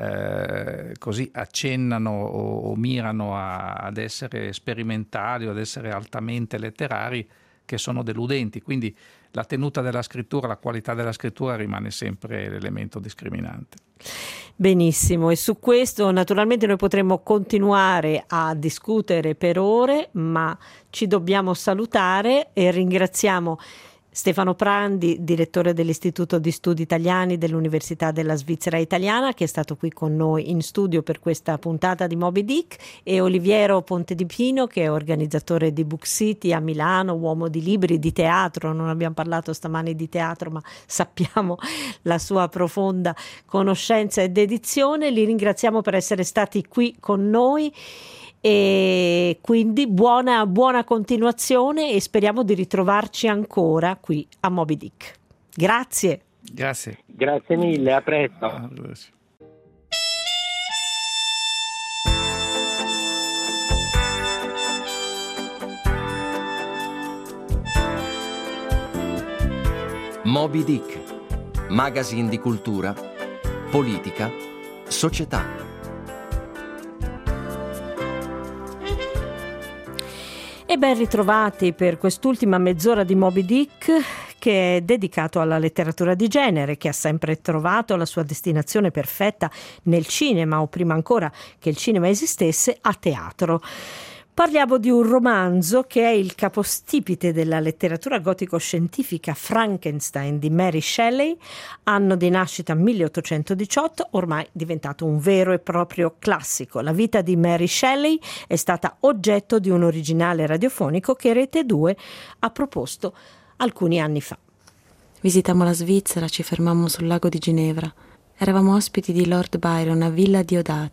Eh, così accennano o, o mirano a, ad essere sperimentali o ad essere altamente letterari, che sono deludenti. Quindi la tenuta della scrittura, la qualità della scrittura rimane sempre l'elemento discriminante. Benissimo, e su questo naturalmente noi potremmo continuare a discutere per ore, ma ci dobbiamo salutare e ringraziamo Stefano Prandi, direttore dell'Istituto di Studi Italiani dell'Università della Svizzera Italiana, che è stato qui con noi in studio per questa puntata di Moby Dick, e Oliviero Pontedipino, che è organizzatore di Book City a Milano, uomo di libri, di teatro. Non abbiamo parlato stamani di teatro, ma sappiamo la sua profonda conoscenza ed edizione. Li ringraziamo per essere stati qui con noi. E quindi buona, buona continuazione, e speriamo di ritrovarci ancora qui a Moby Dick. Grazie. Grazie. Grazie mille, a presto. Ah, Moby Dick, magazine di cultura, politica, società. E ben ritrovati per quest'ultima mezz'ora di Moby Dick, che è dedicato alla letteratura di genere, che ha sempre trovato la sua destinazione perfetta nel cinema, o prima ancora che il cinema esistesse, a teatro. Parliamo di un romanzo che è il capostipite della letteratura gotico-scientifica, Frankenstein di Mary Shelley, anno di nascita milleottocentodiciotto, ormai diventato un vero e proprio classico. La vita di Mary Shelley è stata oggetto di un originale radiofonico che Rete due ha proposto alcuni anni fa. Visitammo la Svizzera, ci fermammo sul lago di Ginevra. Eravamo ospiti di Lord Byron a Villa Diodati.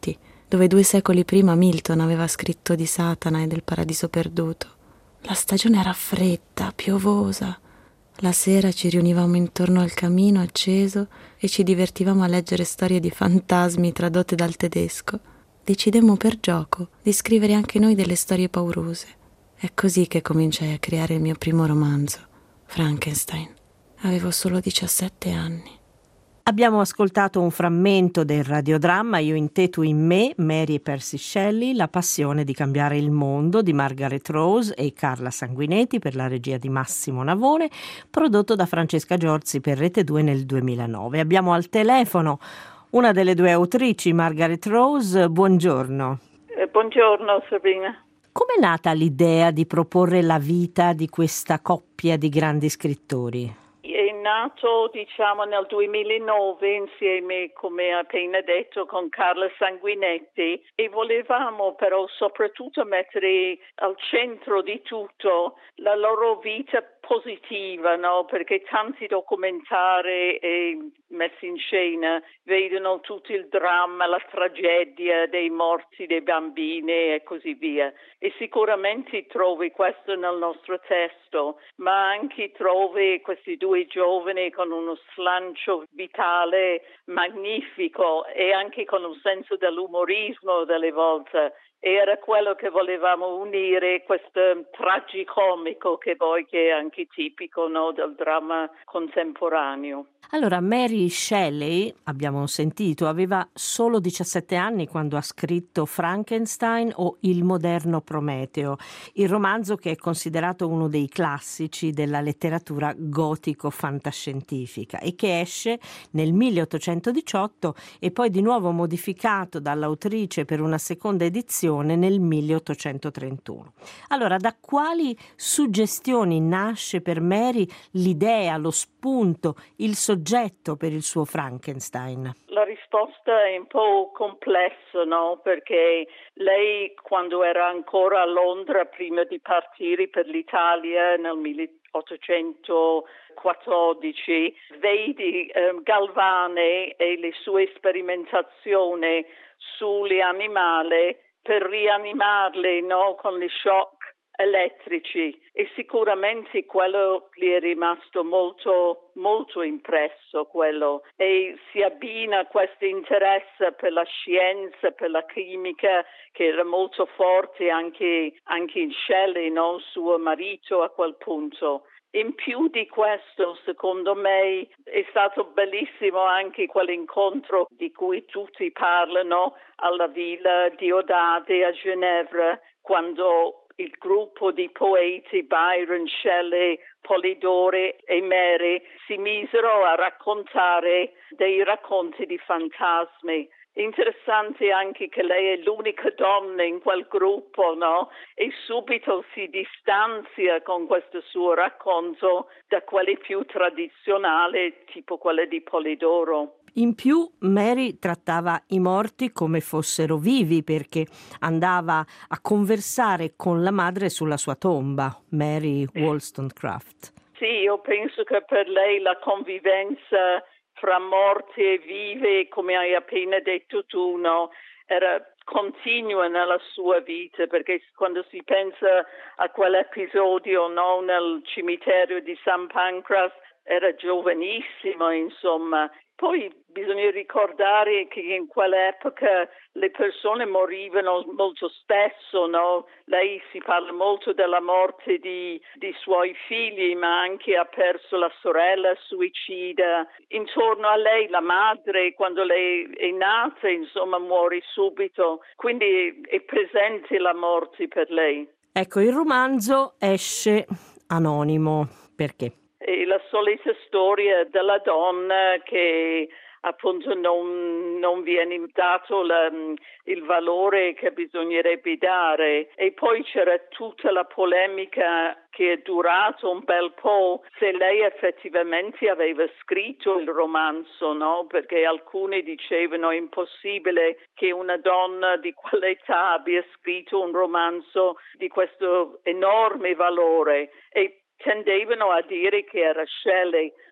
dove due secoli prima Milton aveva scritto di Satana e del paradiso perduto. La stagione era fredda, piovosa. La sera ci riunivamo intorno al camino acceso e ci divertivamo a leggere storie di fantasmi tradotte dal tedesco. Decidemmo per gioco di scrivere anche noi delle storie paurose. È così che cominciai a creare il mio primo romanzo, Frankenstein. Avevo solo diciassette anni. Abbiamo ascoltato un frammento del radiodramma Io in te, tu in me, Mary e Percy Shelley, La passione di cambiare il mondo di Margaret Rose e Carla Sanguinetti per la regia di Massimo Navone, prodotto da Francesca Giorzi per Rete due nel duemilanove. Abbiamo al telefono una delle due autrici, Margaret Rose. Buongiorno. Eh, buongiorno Sabrina. Com'è nata l'idea di proporre la vita di questa coppia di grandi scrittori? È nato, diciamo, nel duemilanove insieme, come appena detto, con Carla Sanguinetti, e volevamo però soprattutto mettere al centro di tutto la loro vita positiva, no? Perché tanti documentari e messi in scena vedono tutto il dramma, la tragedia dei morti, dei bambini e così via. E sicuramente trovi questo nel nostro testo, ma anche trovi questi due giovani con uno slancio vitale magnifico e anche con un senso dell'umorismo delle volte. Era quello che volevamo unire, questo tragicomico che poi che è anche tipico, no, del dramma contemporaneo. Allora, Mary Shelley, abbiamo sentito, aveva solo diciassette anni quando ha scritto Frankenstein o Il moderno Prometeo, il romanzo che è considerato uno dei classici della letteratura gotico-fantascientifica e che esce nel milleottocentodiciotto e poi di nuovo modificato dall'autrice per una seconda edizione nel milleottocentotrentuno. Allora, da quali suggestioni nasce per Mary l'idea, lo spunto, il soggetto per il suo Frankenstein? La risposta è un po' complessa, no? Perché lei, quando era ancora a Londra, prima di partire per l'Italia nel milleottocentoquattordici, vedi eh, Galvani e le sue sperimentazioni sugli animali per rianimarli, no? Con gli shock elettrici, e sicuramente quello gli è rimasto molto molto impresso quello, e si abbina questo interesse per la scienza, per la chimica, che era molto forte anche, anche in Shelley, no? Suo marito a quel punto. In più di questo, secondo me, è stato bellissimo anche quell'incontro di cui tutti parlano alla Villa Diodati a Ginevra, quando il gruppo di poeti Byron, Shelley, Polidori e Mary si misero a raccontare dei racconti di fantasmi. Interessante anche che lei è l'unica donna in quel gruppo, no? E subito si distanzia con questo suo racconto da quelli più tradizionali, tipo quelli di Polidoro. In più Mary trattava i morti come fossero vivi, perché andava a conversare con la madre sulla sua tomba, Mary Wollstonecraft. Sì, io penso che per lei la convivenza fra morti e vive, come hai appena detto tu, no, era continua nella sua vita, perché quando si pensa a quell'episodio, no, nel cimitero di San Pancras, era giovanissimo, insomma. Poi bisogna ricordare che in quell'epoca le persone morivano molto spesso, no? Lei si parla molto della morte di, di suoi figli, ma anche ha perso la sorella suicida. Intorno a lei la madre, quando lei è nata, insomma, muore subito. Quindi è presente la morte per lei. Ecco, il romanzo esce anonimo. Perché? È la solita storia della donna che appunto non, non viene dato la, il valore che bisognerebbe dare, e poi c'era tutta la polemica che è durata un bel po' se lei effettivamente aveva scritto il romanzo, no? Perché alcuni dicevano è impossibile che una donna di quell'età abbia scritto un romanzo di questo enorme valore, e tendevano a dire che era Shelley.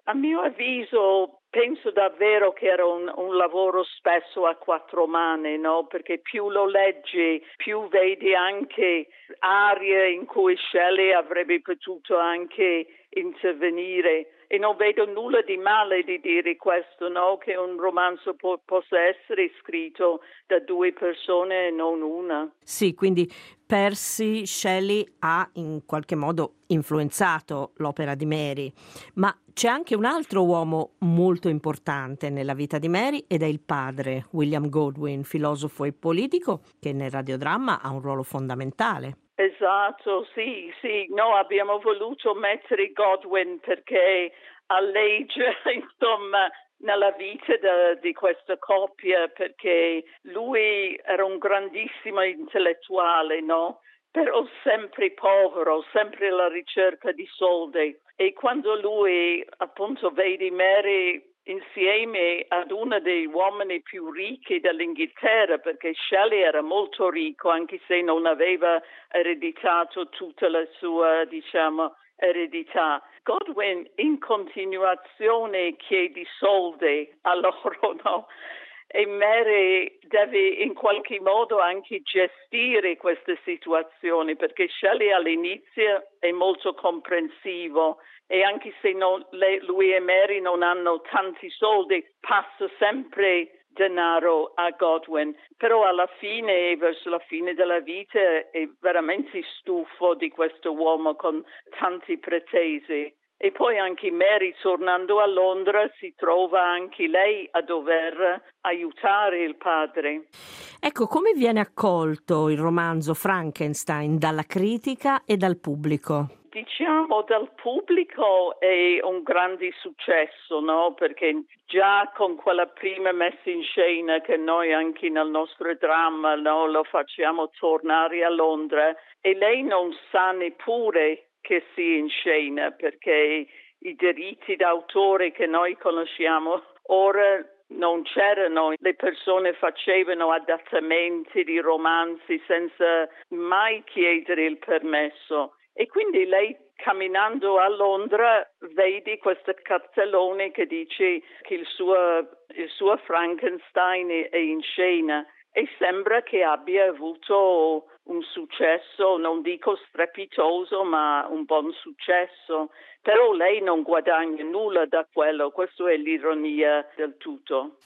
A mio avviso penso davvero che era un, un lavoro spesso a quattro mani, no? Perché più lo leggi, più vedi anche aree in cui Shelley avrebbe potuto anche intervenire. E non vedo nulla di male di dire questo, no? Che un romanzo po- possa essere scritto da due persone e non una. Sì, quindi Percy Shelley ha in qualche modo influenzato l'opera di Mary, ma c'è anche un altro uomo molto importante nella vita di Mary ed è il padre, William Godwin, filosofo e politico, che nel radiodramma ha un ruolo fondamentale. Esatto, sì, sì, no, abbiamo voluto mettere Godwin perché ha legge, insomma, nella vita de, di questa coppia, perché lui era un grandissimo intellettuale, no? Però sempre povero, sempre alla ricerca di soldi. E quando lui, appunto, vede Mary insieme ad uno dei uomini più ricchi dell'Inghilterra, perché Shelley era molto ricco, anche se non aveva ereditato tutta la sua, diciamo, eredità. Godwin in continuazione chiede soldi a loro, no? E Mary deve in qualche modo anche gestire queste situazioni, perché Shelley all'inizio è molto comprensivo e anche se non, lei, lui e Mary non hanno tanti soldi, passa sempre denaro a Godwin, però alla fine, verso la fine della vita, è veramente stufo di questo uomo con tanti pretesi. E poi anche Mary, tornando a Londra, si trova anche lei a dover aiutare il padre. Ecco, come viene accolto il romanzo Frankenstein dalla critica e dal pubblico? Diciamo dal pubblico è un grande successo, no? Perché già con quella prima messa in scena che noi anche nel nostro dramma, no, lo facciamo tornare a Londra e lei non sa neppure che sia in scena perché i diritti d'autore che noi conosciamo ora non c'erano, le persone facevano adattamenti di romanzi senza mai chiedere il permesso. E quindi lei, camminando a Londra, vede questo cartellone che dice che il suo, il suo Frankenstein è in scena e sembra che abbia avuto un successo, non dico strepitoso, ma un buon successo. Però lei non guadagna nulla da quello, questa è l'ironia del tutto.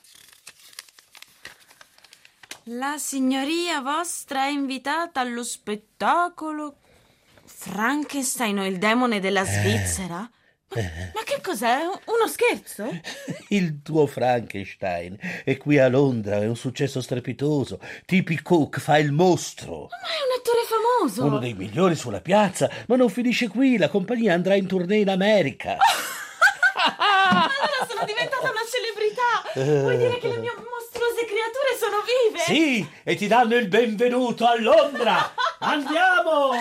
La signoria vostra è invitata allo spettacolo Frankenstein o il demone della Svizzera? Ma, ma che cos'è? Uno scherzo? Il tuo Frankenstein è qui a Londra, è un successo strepitoso. Tippy Cook fa il mostro. Ma è un attore famoso. Uno dei migliori sulla piazza, ma non finisce qui, la compagnia andrà in tournée in America. Allora sono diventata una celebrità. Vuoi dire che le mie mostruose creature sono vive? Sì, e ti danno il benvenuto a Londra. Andiamo!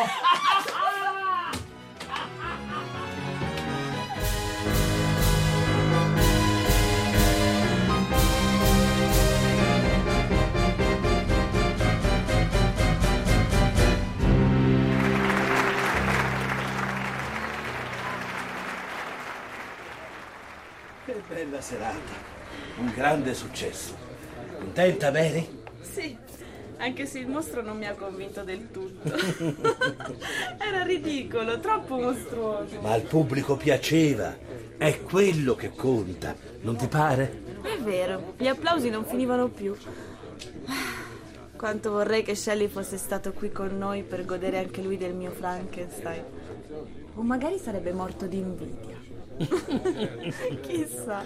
Che bella serata, un grande successo. Contenta, Mary? Sì, anche se il mostro non mi ha convinto del tutto. Era ridicolo, troppo mostruoso. Ma al pubblico piaceva, è quello che conta, non ti pare? È vero, gli applausi non finivano più. Quanto vorrei che Shelley fosse stato qui con noi per godere anche lui del mio Frankenstein. O magari sarebbe morto di invidia. Chissà.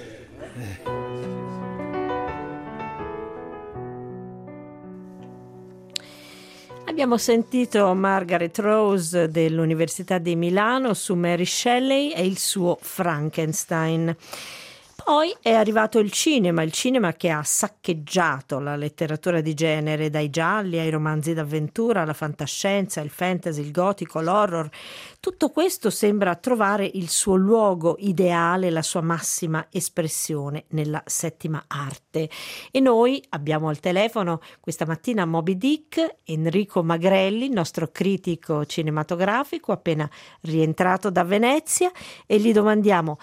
Abbiamo sentito Margaret Rose dell'Università di Milano su Mary Shelley e il suo Frankenstein. Poi è arrivato il cinema, il cinema che ha saccheggiato la letteratura di genere, dai gialli ai romanzi d'avventura, alla fantascienza, il fantasy, il gotico, l'horror. Tutto questo sembra trovare il suo luogo ideale, la sua massima espressione nella settima arte. E noi abbiamo al telefono questa mattina Moby Dick, Enrico Magrelli, il nostro critico cinematografico appena rientrato da Venezia, e gli domandiamo: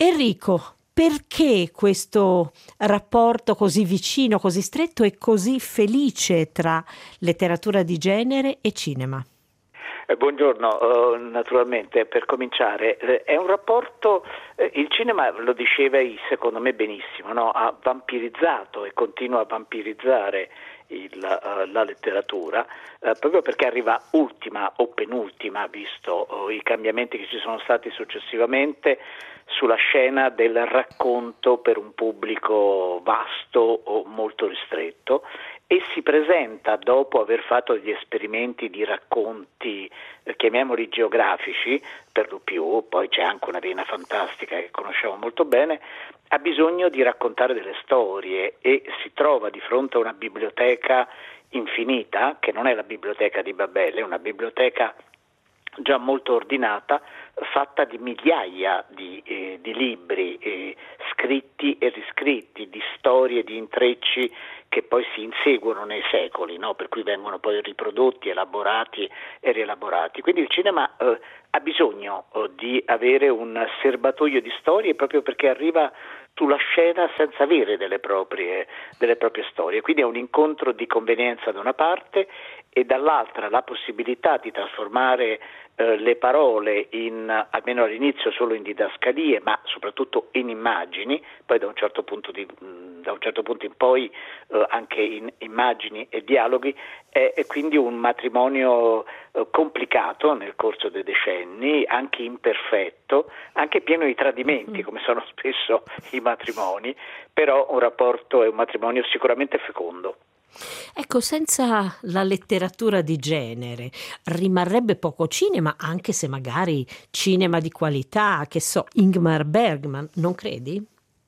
Enrico, perché questo rapporto così vicino, così stretto e così felice tra letteratura di genere e cinema? Eh, buongiorno, uh, naturalmente per cominciare eh, è un rapporto, eh, il cinema lo diceva secondo me benissimo, no? Ha vampirizzato e continua a vampirizzare il, uh, la letteratura uh, proprio perché arriva ultima o penultima, visto uh, i cambiamenti che ci sono stati successivamente sulla scena del racconto per un pubblico vasto o molto ristretto, e si presenta dopo aver fatto degli esperimenti di racconti, eh, chiamiamoli geografici per lo più, poi c'è anche una vena fantastica che conosciamo molto bene, ha bisogno di raccontare delle storie e si trova di fronte a una biblioteca infinita, che non è la biblioteca di Babele, è una biblioteca già molto ordinata, fatta di migliaia di, eh, di libri eh, scritti e riscritti, di storie, di intrecci che poi si inseguono nei secoli, no? Per cui vengono poi riprodotti, elaborati e rielaborati. Quindi il cinema eh, ha bisogno eh, di avere un serbatoio di storie proprio perché arriva sulla scena senza avere delle proprie, delle proprie storie. Quindi è un incontro di convenienza da una parte e dall'altra la possibilità di trasformare eh, le parole in, almeno all'inizio solo in didascalie, ma soprattutto in immagini, poi da un certo punto, di, da un certo punto in poi eh, anche in immagini e dialoghi, è, è quindi un matrimonio eh, complicato nel corso dei decenni, anche imperfetto, anche pieno di tradimenti, come sono spesso i matrimoni, però un rapporto è un matrimonio sicuramente fecondo. Ecco, senza la letteratura di genere rimarrebbe poco cinema, anche se magari cinema di qualità, che so, Ingmar Bergman, non credi?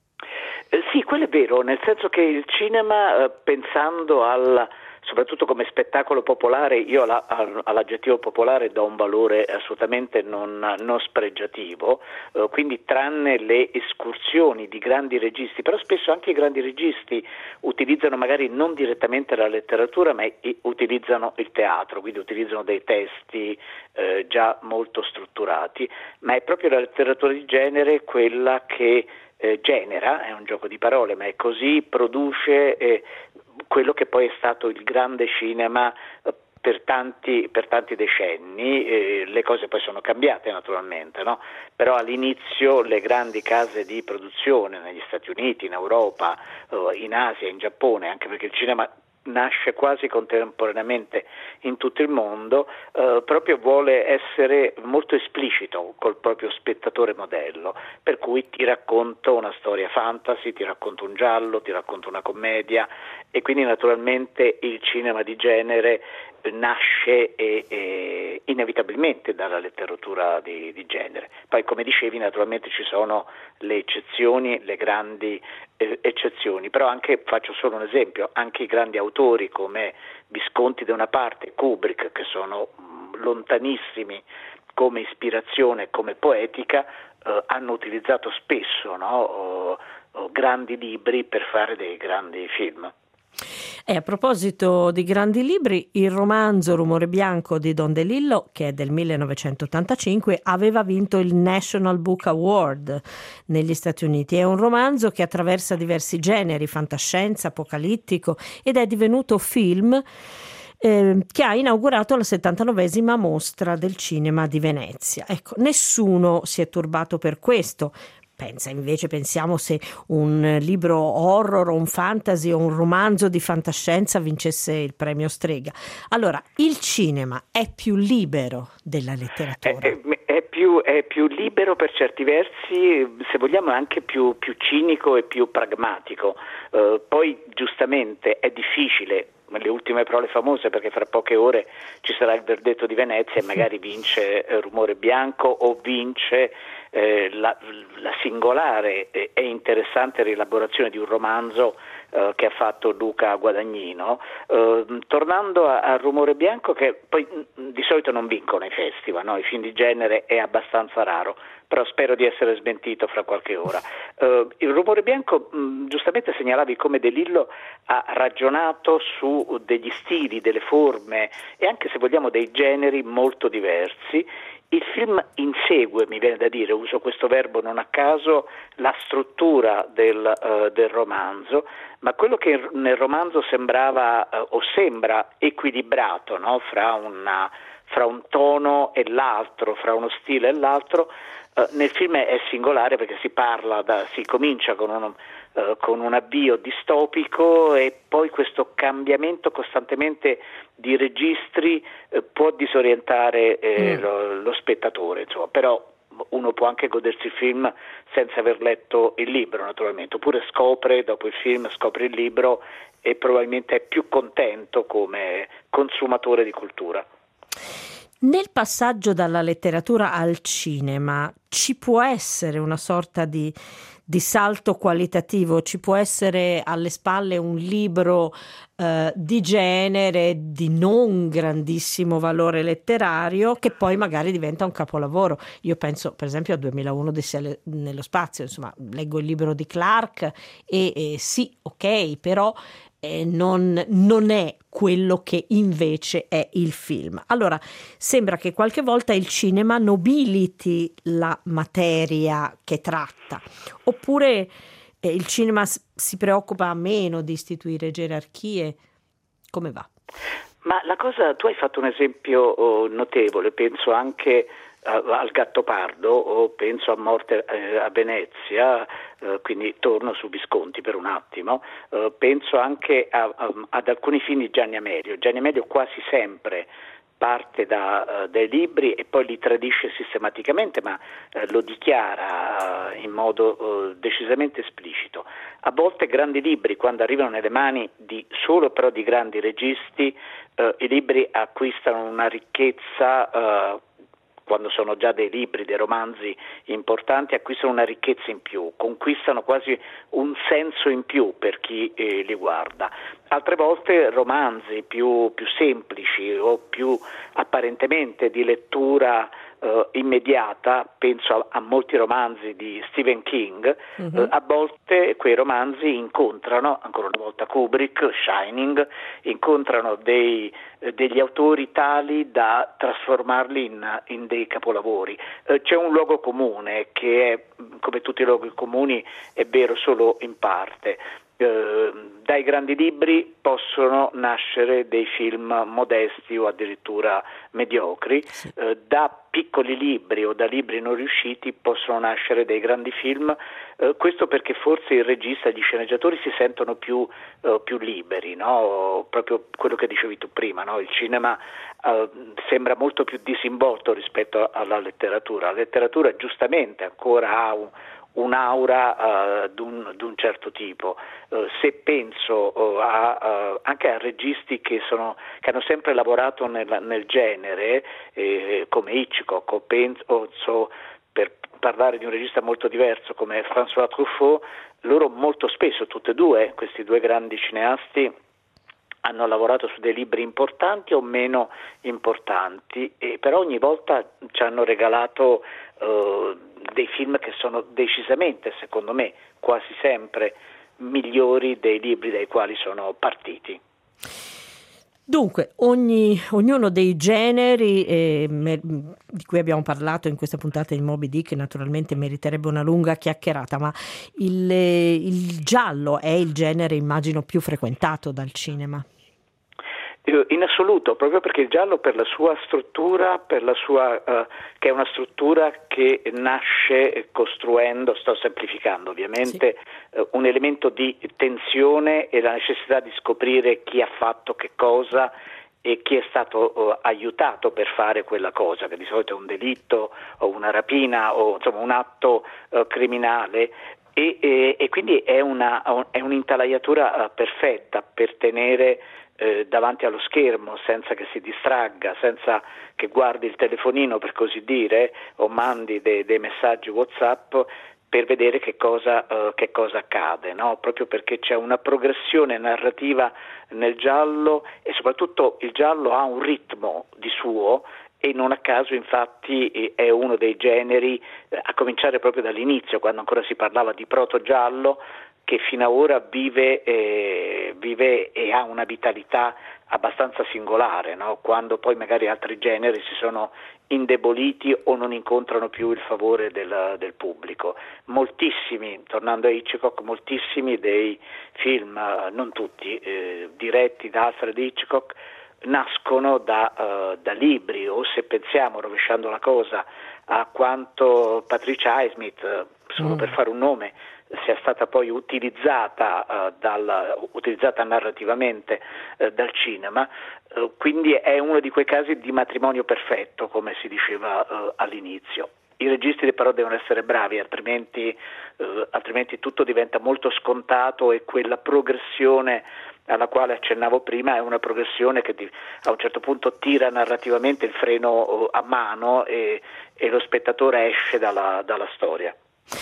Eh, sì, quello è vero, nel senso che il cinema, eh, pensando al soprattutto come spettacolo popolare, io alla, all'aggettivo popolare do un valore assolutamente non, non spregiativo, eh, quindi tranne le escursioni di grandi registi, però spesso anche i grandi registi utilizzano magari non direttamente la letteratura, ma i, utilizzano il teatro, quindi utilizzano dei testi eh, già molto strutturati, ma è proprio la letteratura di genere quella che eh, genera, è un gioco di parole, ma è così, produce eh, quello che poi è stato il grande cinema per tanti, per tanti decenni. Eh, le cose poi sono cambiate naturalmente, no? Però all'inizio le grandi case di produzione negli Stati Uniti, in Europa, eh, in Asia, in Giappone, anche perché il cinema nasce quasi contemporaneamente in tutto il mondo, eh, proprio vuole essere molto esplicito col proprio spettatore modello, per cui ti racconto una storia fantasy, ti racconto un giallo, ti racconto una commedia, e quindi naturalmente il cinema di genere nasce e, e, inevitabilmente dalla letteratura di, di genere. Poi, come dicevi, naturalmente ci sono le eccezioni, le grandi eh, eccezioni, però anche, faccio solo un esempio, anche i grandi autori come Visconti da una parte, Kubrick, che sono mh, lontanissimi come ispirazione, come poetica, eh, hanno utilizzato spesso, no, o, o grandi libri per fare dei grandi film. E a proposito di grandi libri, il romanzo Rumore Bianco di Don DeLillo, che è del millenovecentottantacinque, aveva vinto il National Book Award negli Stati Uniti. È un romanzo che attraversa diversi generi, fantascienza, apocalittico, ed è divenuto film eh, che ha inaugurato la settantanovesima mostra del cinema di Venezia. Ecco, nessuno si è turbato per questo. Pensa invece, pensiamo se un libro horror o un fantasy o un romanzo di fantascienza vincesse il premio Strega. Allora, il cinema è più libero della letteratura? È, è, è, più, è più libero per certi versi, se vogliamo anche più, più cinico e più pragmatico. Uh, poi giustamente è difficile, le ultime parole famose, perché fra poche ore ci sarà il verdetto di Venezia e magari vince eh, Rumore Bianco o vince eh, la, la singolare e interessante rielaborazione di un romanzo eh, che ha fatto Luca Guadagnino. Eh, tornando a, a Rumore Bianco, che poi mh, di solito non vincono i festival, no? I film di genere è abbastanza raro, però spero di essere smentito fra qualche ora. Uh, il Rumore Bianco, mh, giustamente segnalavi come De Lillo ha ragionato su degli stili, delle forme e anche, se vogliamo, dei generi molto diversi, il film insegue, mi viene da dire, uso questo verbo non a caso, la struttura del, uh, del romanzo, ma quello che nel romanzo sembrava uh, o sembra equilibrato, no? fra, una, fra un tono e l'altro, fra uno stile e l'altro, uh, nel film è singolare perché si parla, da, si comincia con uno Uh, con un avvio distopico e poi questo cambiamento costantemente di registri uh, può disorientare eh, mm. lo, lo spettatore, insomma. Però uno può anche godersi il film senza aver letto il libro, naturalmente, oppure scopre dopo il film, scopre il libro e probabilmente è più contento come consumatore di cultura. Nel passaggio dalla letteratura al cinema ci può essere una sorta di, di salto qualitativo, ci può essere alle spalle un libro eh, di genere, di non grandissimo valore letterario, che poi magari diventa un capolavoro. Io penso per esempio a duemilauno Odissea nello spazio, insomma, leggo il libro di Clarke e, e sì, ok, però eh, non, non è quello che invece è il film. Allora, sembra che qualche volta il cinema nobiliti la materia che tratta, oppure eh, il cinema s- si preoccupa meno di istituire gerarchie. Come va? Ma la cosa, tu hai fatto un esempio oh, notevole, penso anche uh, al Gattopardo o penso a Morte eh, a Venezia, uh, quindi torno su Visconti per un attimo, uh, penso anche a, a, ad alcuni film di Gianni Amelio. Gianni Amelio quasi sempre parte da, uh, dai libri e poi li tradisce sistematicamente, ma uh, lo dichiara uh, in modo uh, decisamente esplicito. A volte grandi libri, quando arrivano nelle mani di solo però di grandi registi, uh, i libri acquistano una ricchezza, uh, quando sono già dei libri, dei romanzi importanti, acquistano una ricchezza in più, conquistano quasi un senso in più per chi eh, li guarda. Altre volte romanzi più, più semplici o più apparentemente di lettura eh, immediata, penso a, a molti romanzi di Stephen King, mm-hmm. eh, a volte quei romanzi incontrano, ancora una volta Kubrick, Shining, incontrano dei, eh, degli autori tali da trasformarli in, in dei capolavori. Eh, c'è un luogo comune che è, come tutti i luoghi comuni, è vero solo in parte. Eh, dai grandi libri possono nascere dei film modesti o addirittura mediocri, sì. eh, da piccoli libri o da libri non riusciti possono nascere dei grandi film, eh, questo perché forse il regista e gli sceneggiatori si sentono più, eh, più liberi, no? Proprio quello che dicevi tu prima, no? Il cinema eh, sembra molto più disinvolto rispetto alla letteratura. La letteratura giustamente ancora ha un un'aura uh, d'un, d'un certo tipo. Uh, se penso uh, a, uh, anche a registi che, sono, che hanno sempre lavorato nel, nel genere, eh, come Hitchcock, o penso, so, per parlare di un regista molto diverso come François Truffaut, loro molto spesso, tutte e due, questi due grandi cineasti, hanno lavorato su dei libri importanti o meno importanti, e però ogni volta ci hanno regalato uh, dei film che sono decisamente, secondo me, quasi sempre migliori dei libri dai quali sono partiti. Dunque, ogni, ognuno dei generi eh, me, di cui abbiamo parlato in questa puntata di Moby Dick naturalmente meriterebbe una lunga chiacchierata, ma il, il giallo è il genere, immagino, più frequentato dal cinema. In assoluto, proprio perché il giallo, per la sua struttura, per la sua uh, che è una struttura che nasce costruendo, sto semplificando ovviamente, sì. uh, un elemento di tensione e la necessità di scoprire chi ha fatto che cosa e chi è stato uh, aiutato per fare quella cosa, che di solito è un delitto o una rapina o insomma un atto uh, criminale. E, e, e quindi è, una, è un'intelaiatura uh, perfetta per tenere Eh, davanti allo schermo, senza che si distragga, senza che guardi il telefonino, per così dire, o mandi dei, dei messaggi WhatsApp per vedere che cosa, uh, che cosa accade, no? Proprio perché c'è una progressione narrativa nel giallo e soprattutto il giallo ha un ritmo di suo e non a caso infatti è uno dei generi, a cominciare proprio dall'inizio, quando ancora si parlava di proto-giallo, che fino ad ora vive, eh, vive e ha una vitalità abbastanza singolare, no? Quando poi magari altri generi si sono indeboliti o non incontrano più il favore del, del pubblico. Moltissimi, tornando a Hitchcock, moltissimi dei film, non tutti, eh, diretti da Alfred Hitchcock, nascono da, uh, da libri, o se pensiamo, rovesciando la cosa, a quanto Patricia Highsmith, solo mm. per fare un nome, sia stata poi utilizzata, uh, dal, utilizzata narrativamente uh, dal cinema, uh, quindi è uno di quei casi di matrimonio perfetto, come si diceva uh, all'inizio. I registi però devono essere bravi, altrimenti, uh, altrimenti tutto diventa molto scontato, e quella progressione alla quale accennavo prima è una progressione che di, a un certo punto tira narrativamente il freno a mano, e, e lo spettatore esce dalla, dalla storia.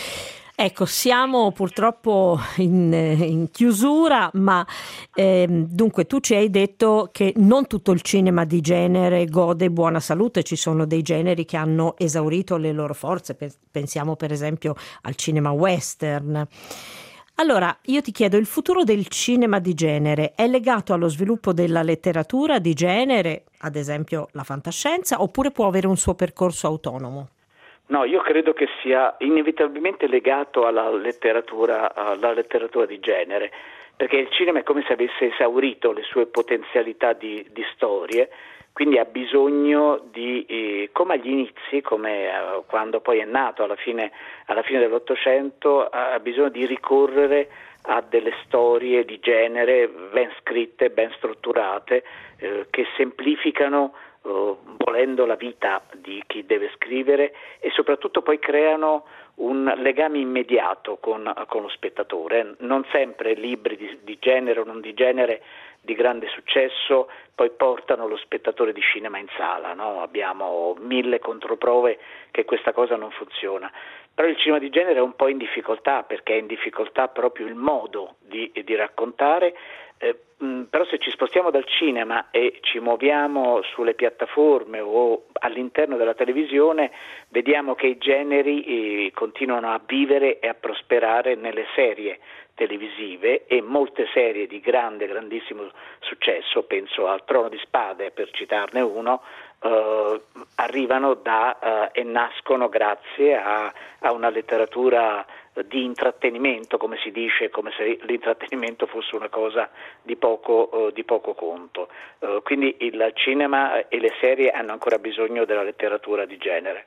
Ecco, siamo purtroppo in, in chiusura, ma eh, dunque tu ci hai detto che non tutto il cinema di genere gode buona salute, ci sono dei generi che hanno esaurito le loro forze, pensiamo per esempio al cinema western. Allora, io ti chiedo, il futuro del cinema di genere è legato allo sviluppo della letteratura di genere, ad esempio la fantascienza, oppure può avere un suo percorso autonomo? No, io credo che sia inevitabilmente legato alla letteratura, alla letteratura di genere, perché il cinema è come se avesse esaurito le sue potenzialità di, di storie, quindi ha bisogno di, eh, come agli inizi, come eh, quando poi è nato alla fine, alla fine dell'Ottocento, ha bisogno di ricorrere a delle storie di genere ben scritte, ben strutturate, eh, che semplificano, Uh, volendo, la vita di chi deve scrivere, e soprattutto poi creano un legame immediato con, con lo spettatore. Non sempre libri di, di genere o non di genere di grande successo poi portano lo spettatore di cinema in sala, no? Abbiamo mille controprove che questa cosa non funziona. Però il cinema di genere è un po' in difficoltà, perché è in difficoltà proprio il modo di, di raccontare. Eh, mh, però se ci spostiamo dal cinema e ci muoviamo sulle piattaforme o all'interno della televisione, vediamo che i generi eh, continuano a vivere e a prosperare nelle serie televisive, e molte serie di grande, grandissimo successo, penso al Trono di Spade per citarne uno, eh, arrivano da eh, e nascono grazie a, a una letteratura di intrattenimento, come si dice, come se l'intrattenimento fosse una cosa di poco, uh, di poco conto. Uh, quindi il cinema e le serie hanno ancora bisogno della letteratura di genere.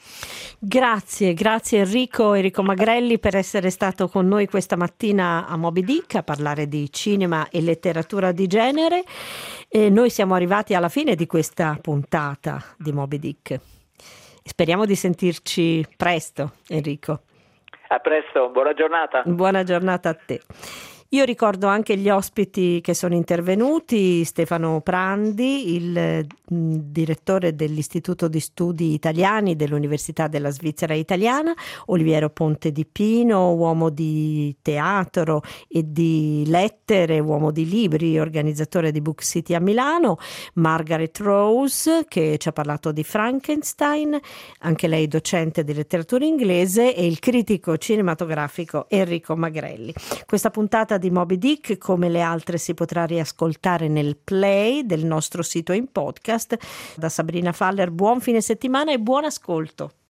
Grazie, grazie Enrico, Enrico Magrelli, per essere stato con noi questa mattina a Moby Dick a parlare di cinema e letteratura di genere. E noi siamo arrivati alla fine di questa puntata di Moby Dick. Speriamo di sentirci presto, Enrico. A presto, buona giornata. Buona giornata a te. Io ricordo anche gli ospiti che sono intervenuti: Stefano Prandi, il mh, direttore dell'Istituto di Studi Italiani dell'Università della Svizzera Italiana, Oliviero Ponte di Pino, uomo di teatro e di lettere, uomo di libri, organizzatore di Book City a Milano, Margaret Rose, che ci ha parlato di Frankenstein, anche lei docente di letteratura inglese, e il critico cinematografico Enrico Magrelli. Questa puntata di Moby Dick, come le altre, si potrà riascoltare nel play del nostro sito in podcast. Da Sabrina Faller, buon fine settimana e buon ascolto.